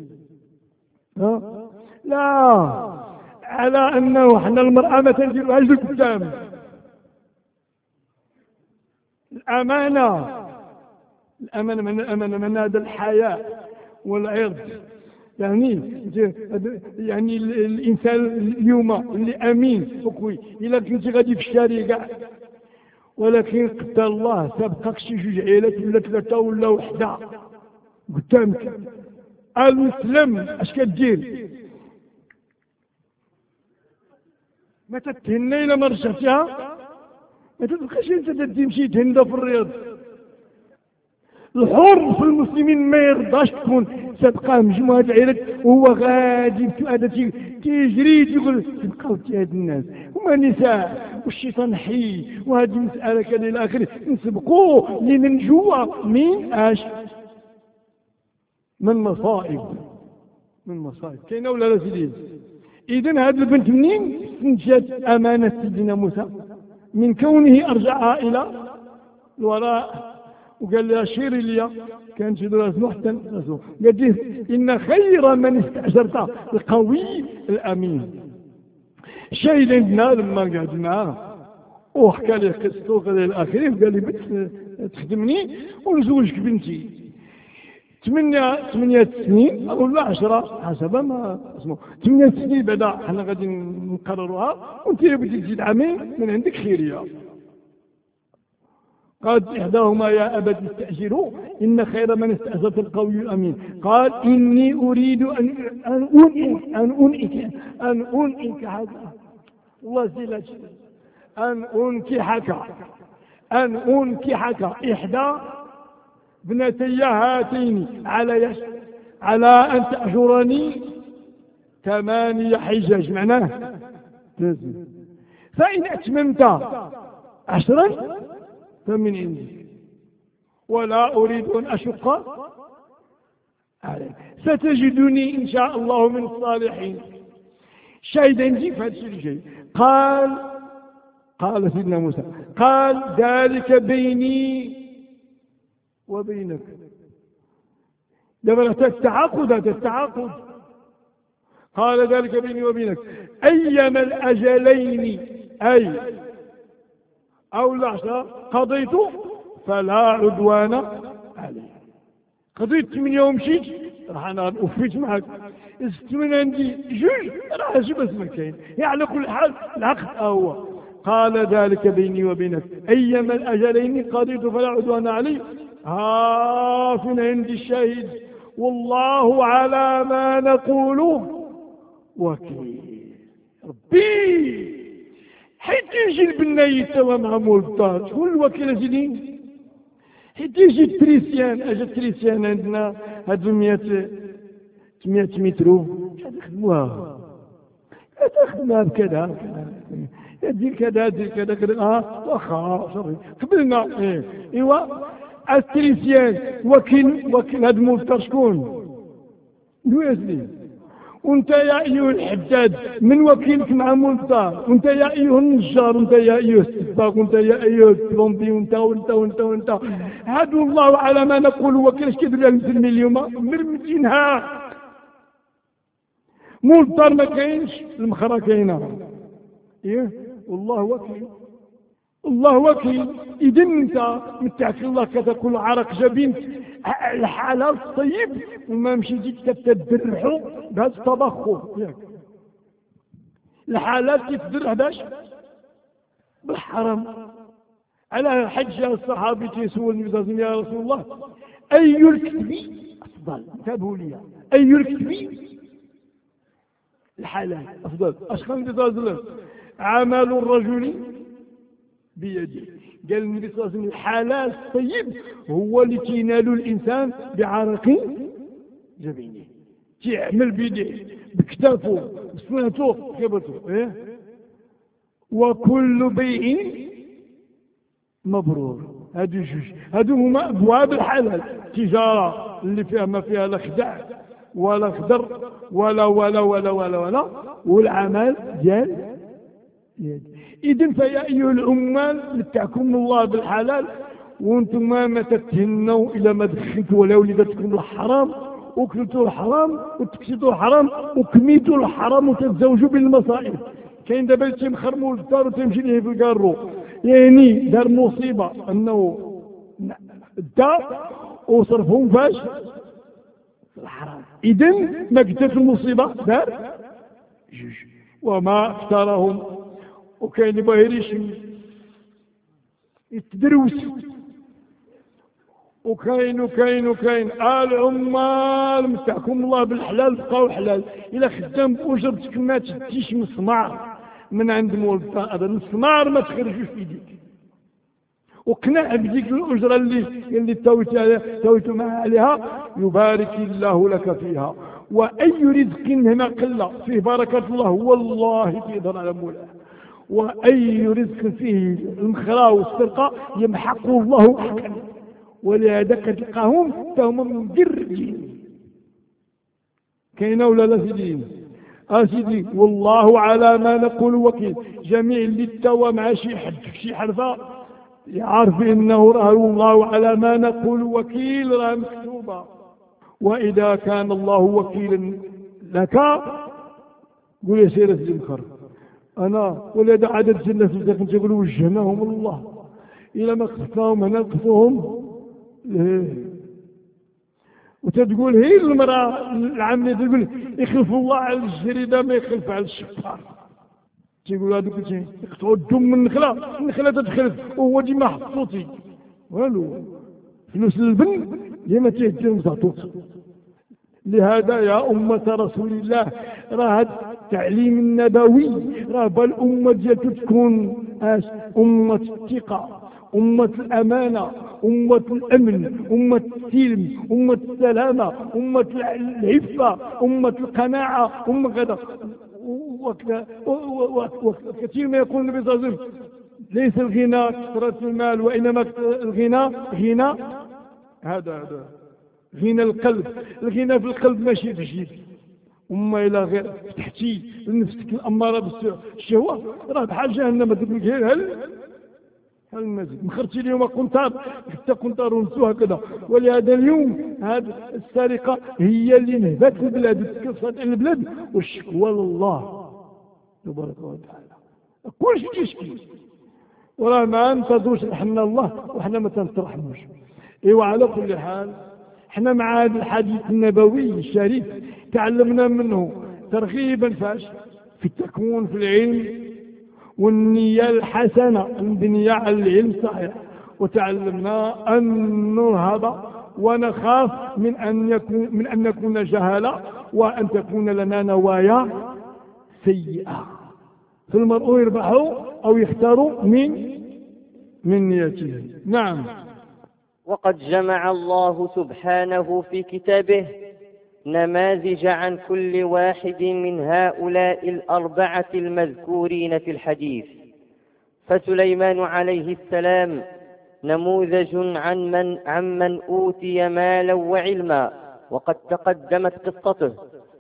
ها لا على انه حنا المراه ما تنديروهاش للقدام. الامانه الامانه من الامانه من هذا الحياء والعرض. يعني يعني الانسان اليوم اللي امين وقوي الا كنتي غادي في الشارع كاع، ولكن قدر الله سبقك شي جوج عيالات ولا ثلاثه ولا وحده قدامك المسلم اش كدير؟ ما تتهنى الا ما رجعتيها، ما تبقاش انت تمشي تهنى في الرياض. الحر في المسلمين ما يرضاش تكون سابقه مجموعه العائلات وهو غادي هذا تيجري تيقول تبقاو هاد الناس هما نساء والشيطان حي وهذه مساله كذا الى اخره. نسبقوه لننجو من اش؟ من مصائب. من مصائب كاينه ولا لا سيدي؟ اذا هذه البنت منين استنجت امانه سيدنا موسى؟ من كونه ارجعها الى الوراء وقال لها شيري لي. كان شي دراسه محسن قال لي ان خير من استاجرت القوي الامين. شاهد عندنا لما قعد معاه وحكى لي قصته وكذا الى اخره، قال لي بنت تخدمني ونزوجك بنتي. ثمانية ثمانية سنين ولا عشرة حسب ما اسمه ثمانية سنين بعدا حنا غادي نقرروها وانت بدي تزيد عامين من عندك خيريه. قالت إحداهما يا أبت استأجره إن خير من استأجرت القوي الأمين. قال إني أريد أن أن أنئك أن أنئك أن أنئك الله زيلت أن أنكحك أن أنكحك إحدى ابنتي هاتين على يش على أن تأجرني ثمانية حجاج. معناه فإن أتممت عشرا فمن عندي ولا أريد أن أشق عليك ستجدني إن شاء الله من الصالحين. شاهد عندي في هذا الشيء. قال قال سيدنا موسى قال ذلك بيني وبينك. دابا التعاقد هذا التعاقد. قال ذلك بيني وبينك أيما الأجلين أي أو العشرة قضيت فلا عدوان عليه. قضيت ثمانية ومشيت راح أنا وفيت معك. زدت من عندي جوج راح أجيب اسمك كاين. يعني على كل حال العقد هو. قال ذلك بيني وبينك أيما الأجلين قضيت فلا عدوان عليه. ها فين عندي الشاهد؟ والله على ما نقول وكيل. ربي حيت يجي البناية توا مع مول الدار شكون الوكيل سيدي؟ حيت يجي التريسيان اجا التريسيان عندنا هاد مية مية مترو شحال يخدموها؟ تخدمها بكذا دير كذا دير كذا كذا. اه واخا قبلنا ايه ايوا التريسيان وكيل وكيل هاد مول الدار شكون؟ لو ياسلي وانت يا ايها الحداد من وكيلك مع مولطار، وانت يا ايها النجار، وانت يا ايها السباق، وانت يا ايها البلومبي، وانت وانت وانت وانت هادو الله على ما نقول وكيل. اش كيدير لها المسلمين اليوم؟ مرمدينها. مولطار ما كاينش، المخرة كاينه. ايه والله وكيل، الله وكيل. اذا انت متعك الله كتاكل عرق جبين الحلال الطيب، وما مشيتي تتدرحوا بهذا التبخر ياك. الحلال تتدرح باش بالحرام. على حج الصحابي تيسول النبي صلى الله عليه وسلم يا رسول الله اي الكتب افضل؟ انتبهوا لي، اي الكتب الحلال افضل؟ اش قال النبي صلى الله عليه وسلم؟ عمل الرجل بيده. قال النبي صلى الله عليه وسلم الحلال الطيب هو اللي تينال الانسان بعرق جبينه، تيعمل بيديه بكتافه بسنته كبرته. إيه؟ وكل بيع مبرور. هادو جوج، هادو هما ابواب الحلال. التجاره اللي فيها ما فيها لا خدع ولا خضر ولا ولا ولا ولا ولا، والعمل ديال يد. إذن فيا أيها العمال متعكم الله بالحلال، وانتم ما تتهنوا إلى ما دخلتوا ولا ولدتكم الحرام، وكلتوا الحرام وتكسدوا الحرام وكميتوا الحرام وتتزوجوا بالمصائب. كاين دابا اللي تيمخرموا للدار وتمشي ليه في الكارو، يعني دار مصيبة أنه الدار وصرفهم فاش في الحرام. إذن ما قدرت المصيبة دار جوج وما اختارهم. وكاين ما يريش يتدروس، وكاين وكاين وكاين العمال متاعكم الله بالحلال بقاو حلال. الا خدام باجرتك ما تديش مسمار من عند مولطا، هذا المسمار ما تخرجوش في يديك، وقنع بديك الاجره اللي اللي تويت عليها تويت معها عليها، يبارك الله لك فيها. واي رزق هنا قل فيه بركه الله والله تقدر على مولاه، وأي رزق فيه المخرى والسرقة يمحقه الله حقا. ولهذا كتلقاهم فهم مجرجين. كاينه ولا لا سيدي؟ اه سيدي، والله على ما نقول وكيل. جميع اللي توا مع شي حد في شي حرفه يعرف انه راه الله على ما نقول وكيل، راه مكتوبه. واذا كان الله وكيلا لك قول يا سير سيدي مخر أنا ولاد عدد سنة في الزكاة تقولوا وجهناهم الله، إلى ما قصناهم هنا قصوهم ليه. وتتقول هي المرأة العامة تقول يخلف الله على الجريدة ما يخلف على الشفار. تقول هذوك يقطعوا الدم من النخلة، النخلة تتخلف وهو ديما حطوطي والو فلوس البن ديما تيهديهم تعطوط. لهذا يا أمة رسول الله راه التعليم النبوي راه بالأمة ديالته تكون اش؟ أمة الثقة، أمة الأمانة، أمة الأمن، أمة السلم، أمة السلامة، أمة العفة، أمة القناعة، أمة كذا. وكثير ما يقول النبي صلى الله عليه وسلم ليس الغنى كثرة المال، وإنما الغنى غنى هذا هذا غنى القلب. الغنى في القلب ماشي في الجيب. وما إلى غير فتحتي لنفسك الأمارة بالشهوة راه بحال جهنم تقول لك هل هل المزيد مخرتي اليوم قنطار حتى قنطار ونسوها هكذا. ولهذا اليوم هذه السرقة هي اللي نهبت البلاد وتكسرت البلاد، والشكوى لله تبارك وتعالى. كل شيء يشكي وراه ما ننتظروش حنا الله وحنا ما تنترحموش. ايوا على كل حال احنا مع هذا الحديث النبوي الشريف تعلمنا منه ترغيبا فاش في التكوين في العلم والنية الحسنة المبنية على العلم الصحيح. وتعلمنا أن نرهب ونخاف من أن يكون من أن نكون جهلة، وأن تكون لنا نوايا سيئة. فالمرء يربح أو يختار من من نيته. نعم. وقد جمع الله سبحانه في كتابه نماذج عن كل واحد من هؤلاء الأربعة المذكورين في الحديث. فسليمان عليه السلام نموذج عن من, عن من أوتي مالا وعلما، وقد تقدمت قصته.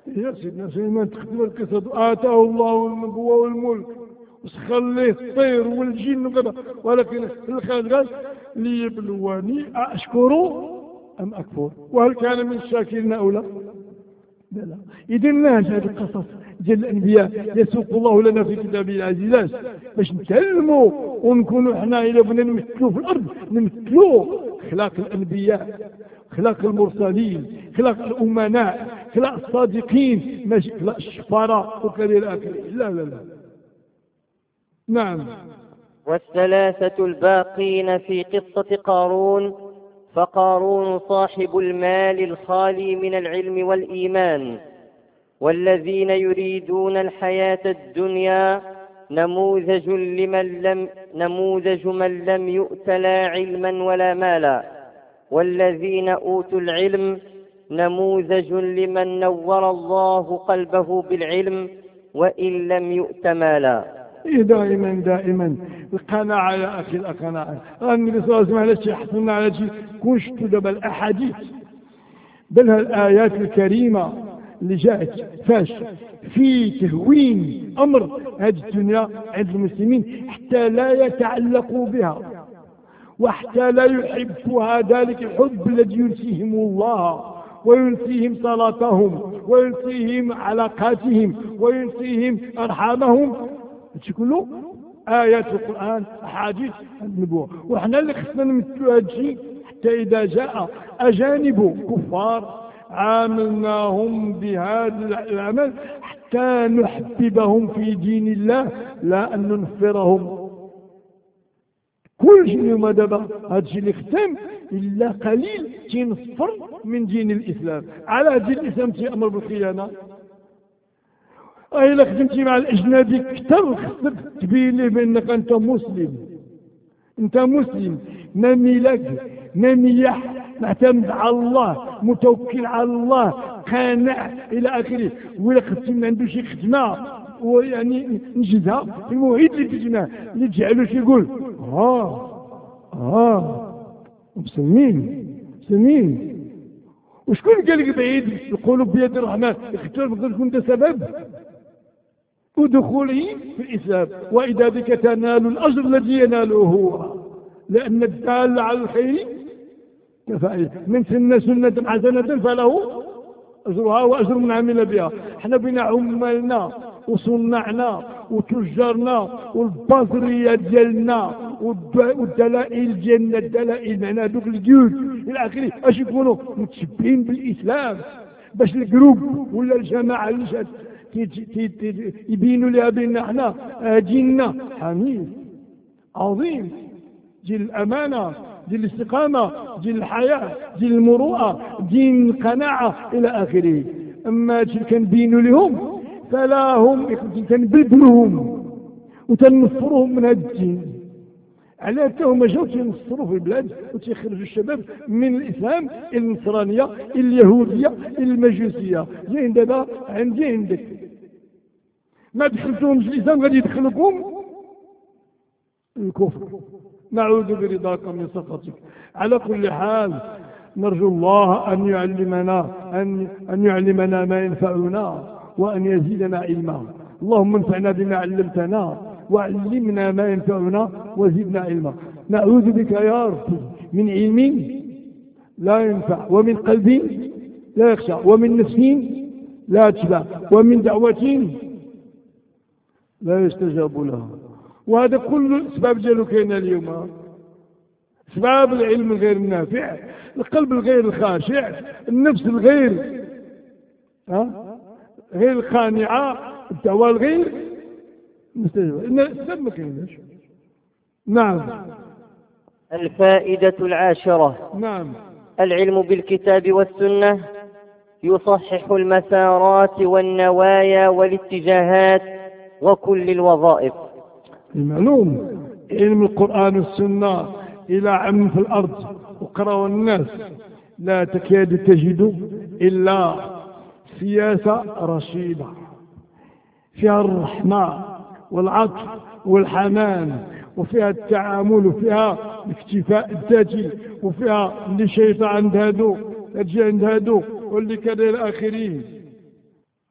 يا سيدنا سليمان تختم القصة آتاه الله النبوة والملك وسخر ليه الطير والجن وكذا، ولكن الخالد قال ليبلوني أشكر أم أكفر، وهل كان من الشاكرين أو لا؟ لا. إذا ناش هذه القصص ديال الأنبياء يسوق الله لنا في كتابه العزيز باش نتعلموا ونكونوا حنا إلا بغينا نمثلوا في الأرض نمثلوا أخلاق الأنبياء، أخلاق المرسلين، أخلاق الأمناء، أخلاق الصادقين، ماشي أخلاق الشفراء وكذا إلى آخره. لا لا لا. نعم. والثلاثة الباقين في قصة قارون: فقارون صاحب المال الخالي من العلم والإيمان، والذين يريدون الحياة الدنيا نموذج لمن لم نموذج من لم يؤت لا علما ولا مالا، والذين أوتوا العلم نموذج لمن نور الله قلبه بالعلم وإن لم يؤت مالا. دائما دائما القناعة يا أخي، القناعة. النبي صلى الله عليه وسلم على شيء حصلنا على شيء كونش تدب الأحاديث بل الآيات الكريمة اللي جاءت فاش في تهوين أمر هذه الدنيا عند المسلمين حتى لا يتعلقوا بها وحتى لا يحبها ذلك الحب الذي ينسيهم الله وينسيهم صلاتهم وينسيهم علاقاتهم وينسيهم أرحامهم. كله آيات القرآن أحاديث النبوة، وإحنا اللي خصنا نمثلوا هذا الشيء حتى إذا جاء أجانب كفار عاملناهم بهذا العمل حتى نحببهم في دين الله لا أن ننفرهم. كل شيء اليوم دابا هذا الشيء اللي ختم إلا قليل تنصفر من دين الإسلام. على دين الإسلام تأمر بالخيانة. إلا خدمتي مع الأجنبي كثر خصك تبين ليه بأنك أنت مسلم، أنت مسلم نامي لك ناميح معتمد على الله متوكل على الله قانع إلى آخره. وإلا خدمتي من عنده شي خدمة ويعني نجدها في الموعد اللي تجينا اللي تجعلوش يقول ها ها مسلمين مسلمين. وشكون قال لك بعيد القلوب بيد الرحمن؟ اختار بقدر كنت سبب ودخوله في الإسلام، وإذا بك تنال الأجر الذي يناله هو، لأن الدال على الخير كفاية. من سن سنة حسنة فله أجرها وأجر من عمل بها. احنا بنا عمالنا وصنعنا وتجارنا والبصرية ديالنا والدلائل ديالنا، الدلائل معنا دوك الجيوش إلى آخره اش يكونوا متشبهين بالإسلام باش الجروب ولا الجماعة اللي شاد يبينوا لها بأن احنا ديننا حميد عظيم، دين الأمانة، دين الاستقامة، دين الحياة، دين المروءة، دين القناعة إلى آخره. أما كنبينوا لهم فلا هم كنبدلوهم وتنصرهم من هذا الدين. على هم جاو تنصروا في البلاد وتيخرجوا الشباب من الإسلام إلى النصرانية إلى اليهودية إلى المجوسية. جايين دابا عندي عندك ما دخلتهمش الإسلام غادي يدخلكم الكفر. نعوذ برضاك من سخطك. على كل حال نرجو الله أن يعلمنا أن أن يعلمنا ما ينفعنا وأن يزيدنا علما. اللهم انفعنا بما علمتنا وعلمنا ما ينفعنا وزدنا علما. نعوذ بك يا رب من علم لا ينفع ومن قلب لا يخشى ومن نفس لا تشبع ومن دعوة لا يستجاب لها. وهذا كل الأسباب ديالو كاينه اليوم. أسباب العلم الغير النافع، القلب الغير الخاشع، النفس الغير ها غير الخانعة، الدعوة الغير مستجابة. إن الأسباب ما كايناش. نعم. الفائدة العاشرة. نعم. العلم بالكتاب والسنة يصحح المسارات والنوايا والاتجاهات وكل الوظائف. المعلوم علم القرآن والسنة إلى عم في الأرض وقرأوا الناس لا تكاد تجد إلا سياسة رشيدة فيها الرحمة والعطف والحنان وفيها التعامل وفيها الاكتفاء الذاتي وفيها اللي شيطان عند هادو تجي عند هادو واللي كذا إلى آخره.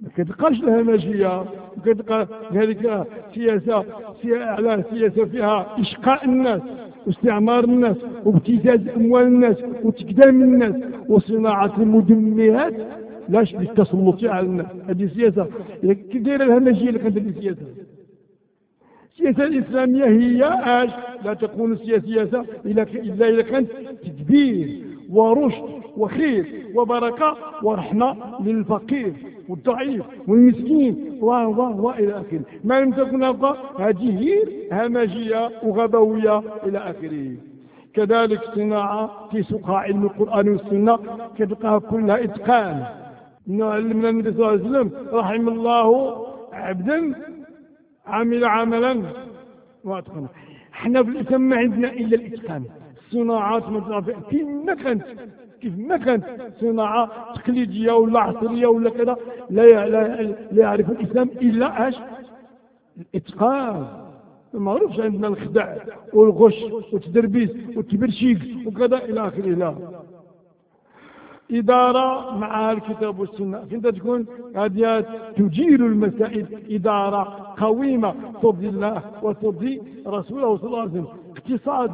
ما كتلقاش الهمجية، ما كتلقى هذيك سياسة على سياسة فيها إشقاء الناس واستعمار الناس وابتزاز أموال الناس وتقدام الناس وصناعة المدمرات لاش بالتسلط على الناس. هذه سياسة كي دايره الهمجية اللي كانت هذه السياسة. السياسة الإسلامية هي اش لا تكون سياسة إلا إذا كانت تدبير ورشد وخير وبركة ورحمة للفقير والضعيف والمسكين وإلى آخره. ما لم تكن هذه هي همجية وغبوية إلى آخره. كذلك صناعة في سوقها علم القرآن والسنة كتلقاها كلها إتقان. علمنا النبي صلى الله عليه وسلم رحم الله عبدا عمل عملا واتقنه. احنا في الإسلام ما عندنا إلا الإتقان. الصناعات كيف ما كانت كيف ما كانت صناعة تقليدية ولا عصرية ولا كذا لا لا يعرف الإسلام إلا اش الإتقان. ما عرفش عندنا الخدع والغش والتدربيس والتبرشيق وكذا إلى آخره. لا، إدارة مع الكتاب والسنة كنت تكون هذه تجير المسائل إدارة قويمة ترضي الله وترضي رسوله صلى الله عليه وسلم. اقتصاد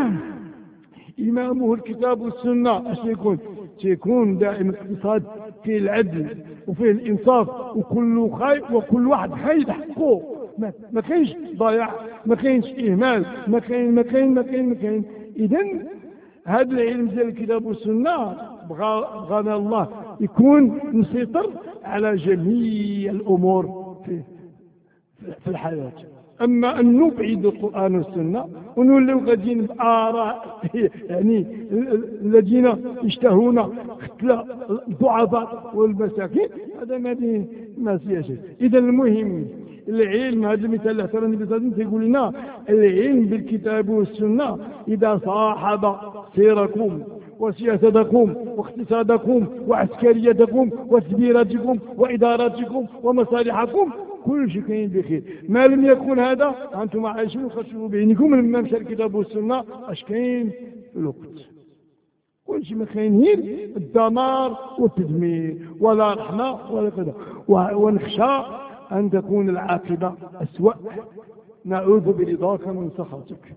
إمامه الكتاب والسنة. اش يكون؟ يكون دائما اقتصاد فيه العدل وفيه الإنصاف وكل خي وكل واحد خايد حقه. ما, ما كاينش ضياع، ما كاينش إهمال، ما كاين ما كاين ما كاين ما كاين. إذن هذا العلم ديال الكتاب والسنة بغانا الله يكون مسيطر على جميع الأمور في, في الحياة. أما أن نبعد القرآن والسنة ونولوا غاديين بآراء يعني الذين يشتهون قتل الضعفاء والمساكين، هذا ما ما فيها شيء. إذا المهم العلم، هذا المثال اللي اعتبر النبي صلى الله عليه وسلم يقول لنا العلم بالكتاب والسنة إذا صاحب سيركم وسياستكم واقتصادكم وعسكريتكم وتدبيراتكم وإداراتكم ومصالحكم كل شيء كاين بخير. ما لم يكن هذا أنتم عايشين وخشوا بينكم لما مشى الكتاب والسنة اش كاين في الوقت؟ كل شيء ما كاين هي الدمار والتدمير ولا رحمة ولا كذا. ونخشى أن تكون العاقبة أسوأ. نعوذ برضاك من سخطك.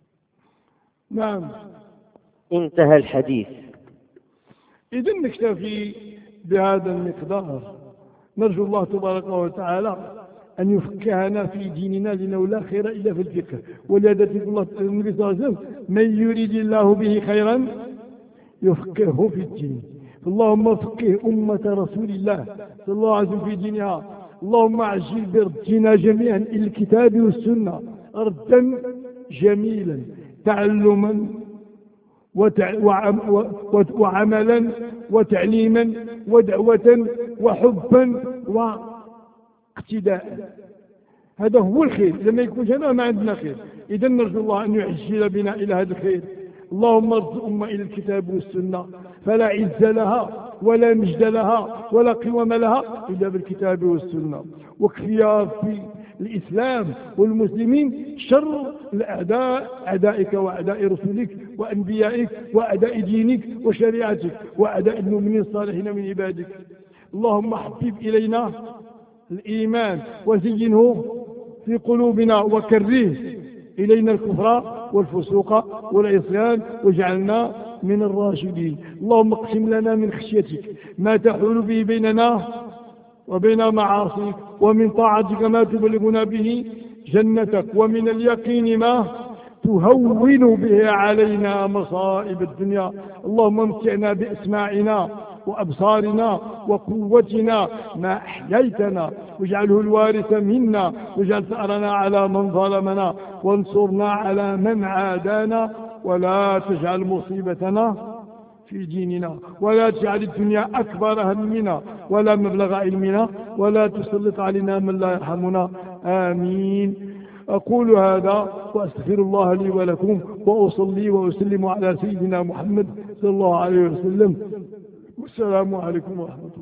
نعم، انتهى الحديث. إذن نكتفي بهذا المقدار. نرجو الله تبارك وتعالى أن يفكهنا في ديننا لأنه لا خير إلا في الفقه. ولهذا يقول الله النبي صلى الله عليه وسلم من يريد الله به خيرا يفقهه في الدين. اللهم فقه أمة رسول الله صلى الله عليه وسلم في دينها. اللهم عجل بردنا جميعا إلى الكتاب والسنة ردا جميلا تعلما وتع... وعم... و... وعملا وتعليما ودعوة وحبا واقتداء. هذا هو الخير. لما يكون هذا ما عندنا خير. إذا نرجو الله أن يعجل بنا إلى هذا الخير. اللهم ارزق أمة إلى الكتاب والسنة فلا عز لها ولا مجد لها ولا قوام لها إلا بالكتاب والسنة. وكفيها في الإسلام والمسلمين شر الأعداء، أعدائك وأعداء رسولك وأنبيائك وأعداء دينك وشريعتك وأعداء المؤمنين الصالحين من عبادك. اللهم حبب إلينا الإيمان وزينه في قلوبنا وكره إلينا الكفر والفسوق والعصيان واجعلنا من الراشدين. اللهم اقسم لنا من خشيتك ما تحول به بيننا وبين معاصيك، ومن طاعتك ما تبلغنا به جنتك، ومن اليقين ما تهون به علينا مصائب الدنيا. اللهم امتعنا بأسماعنا وأبصارنا وقوتنا ما أحييتنا واجعله الوارث منا واجعل ثأرنا على من ظلمنا وانصرنا على من عادانا ولا تجعل مصيبتنا في ديننا ولا تجعل الدنيا أكبر همنا ولا مبلغ علمنا ولا تسلط علينا من لا يرحمنا. آمين. أقول هذا وأستغفر الله لي ولكم وأصلي وأسلم على سيدنا محمد صلى الله عليه وسلم. والسلام عليكم ورحمة الله.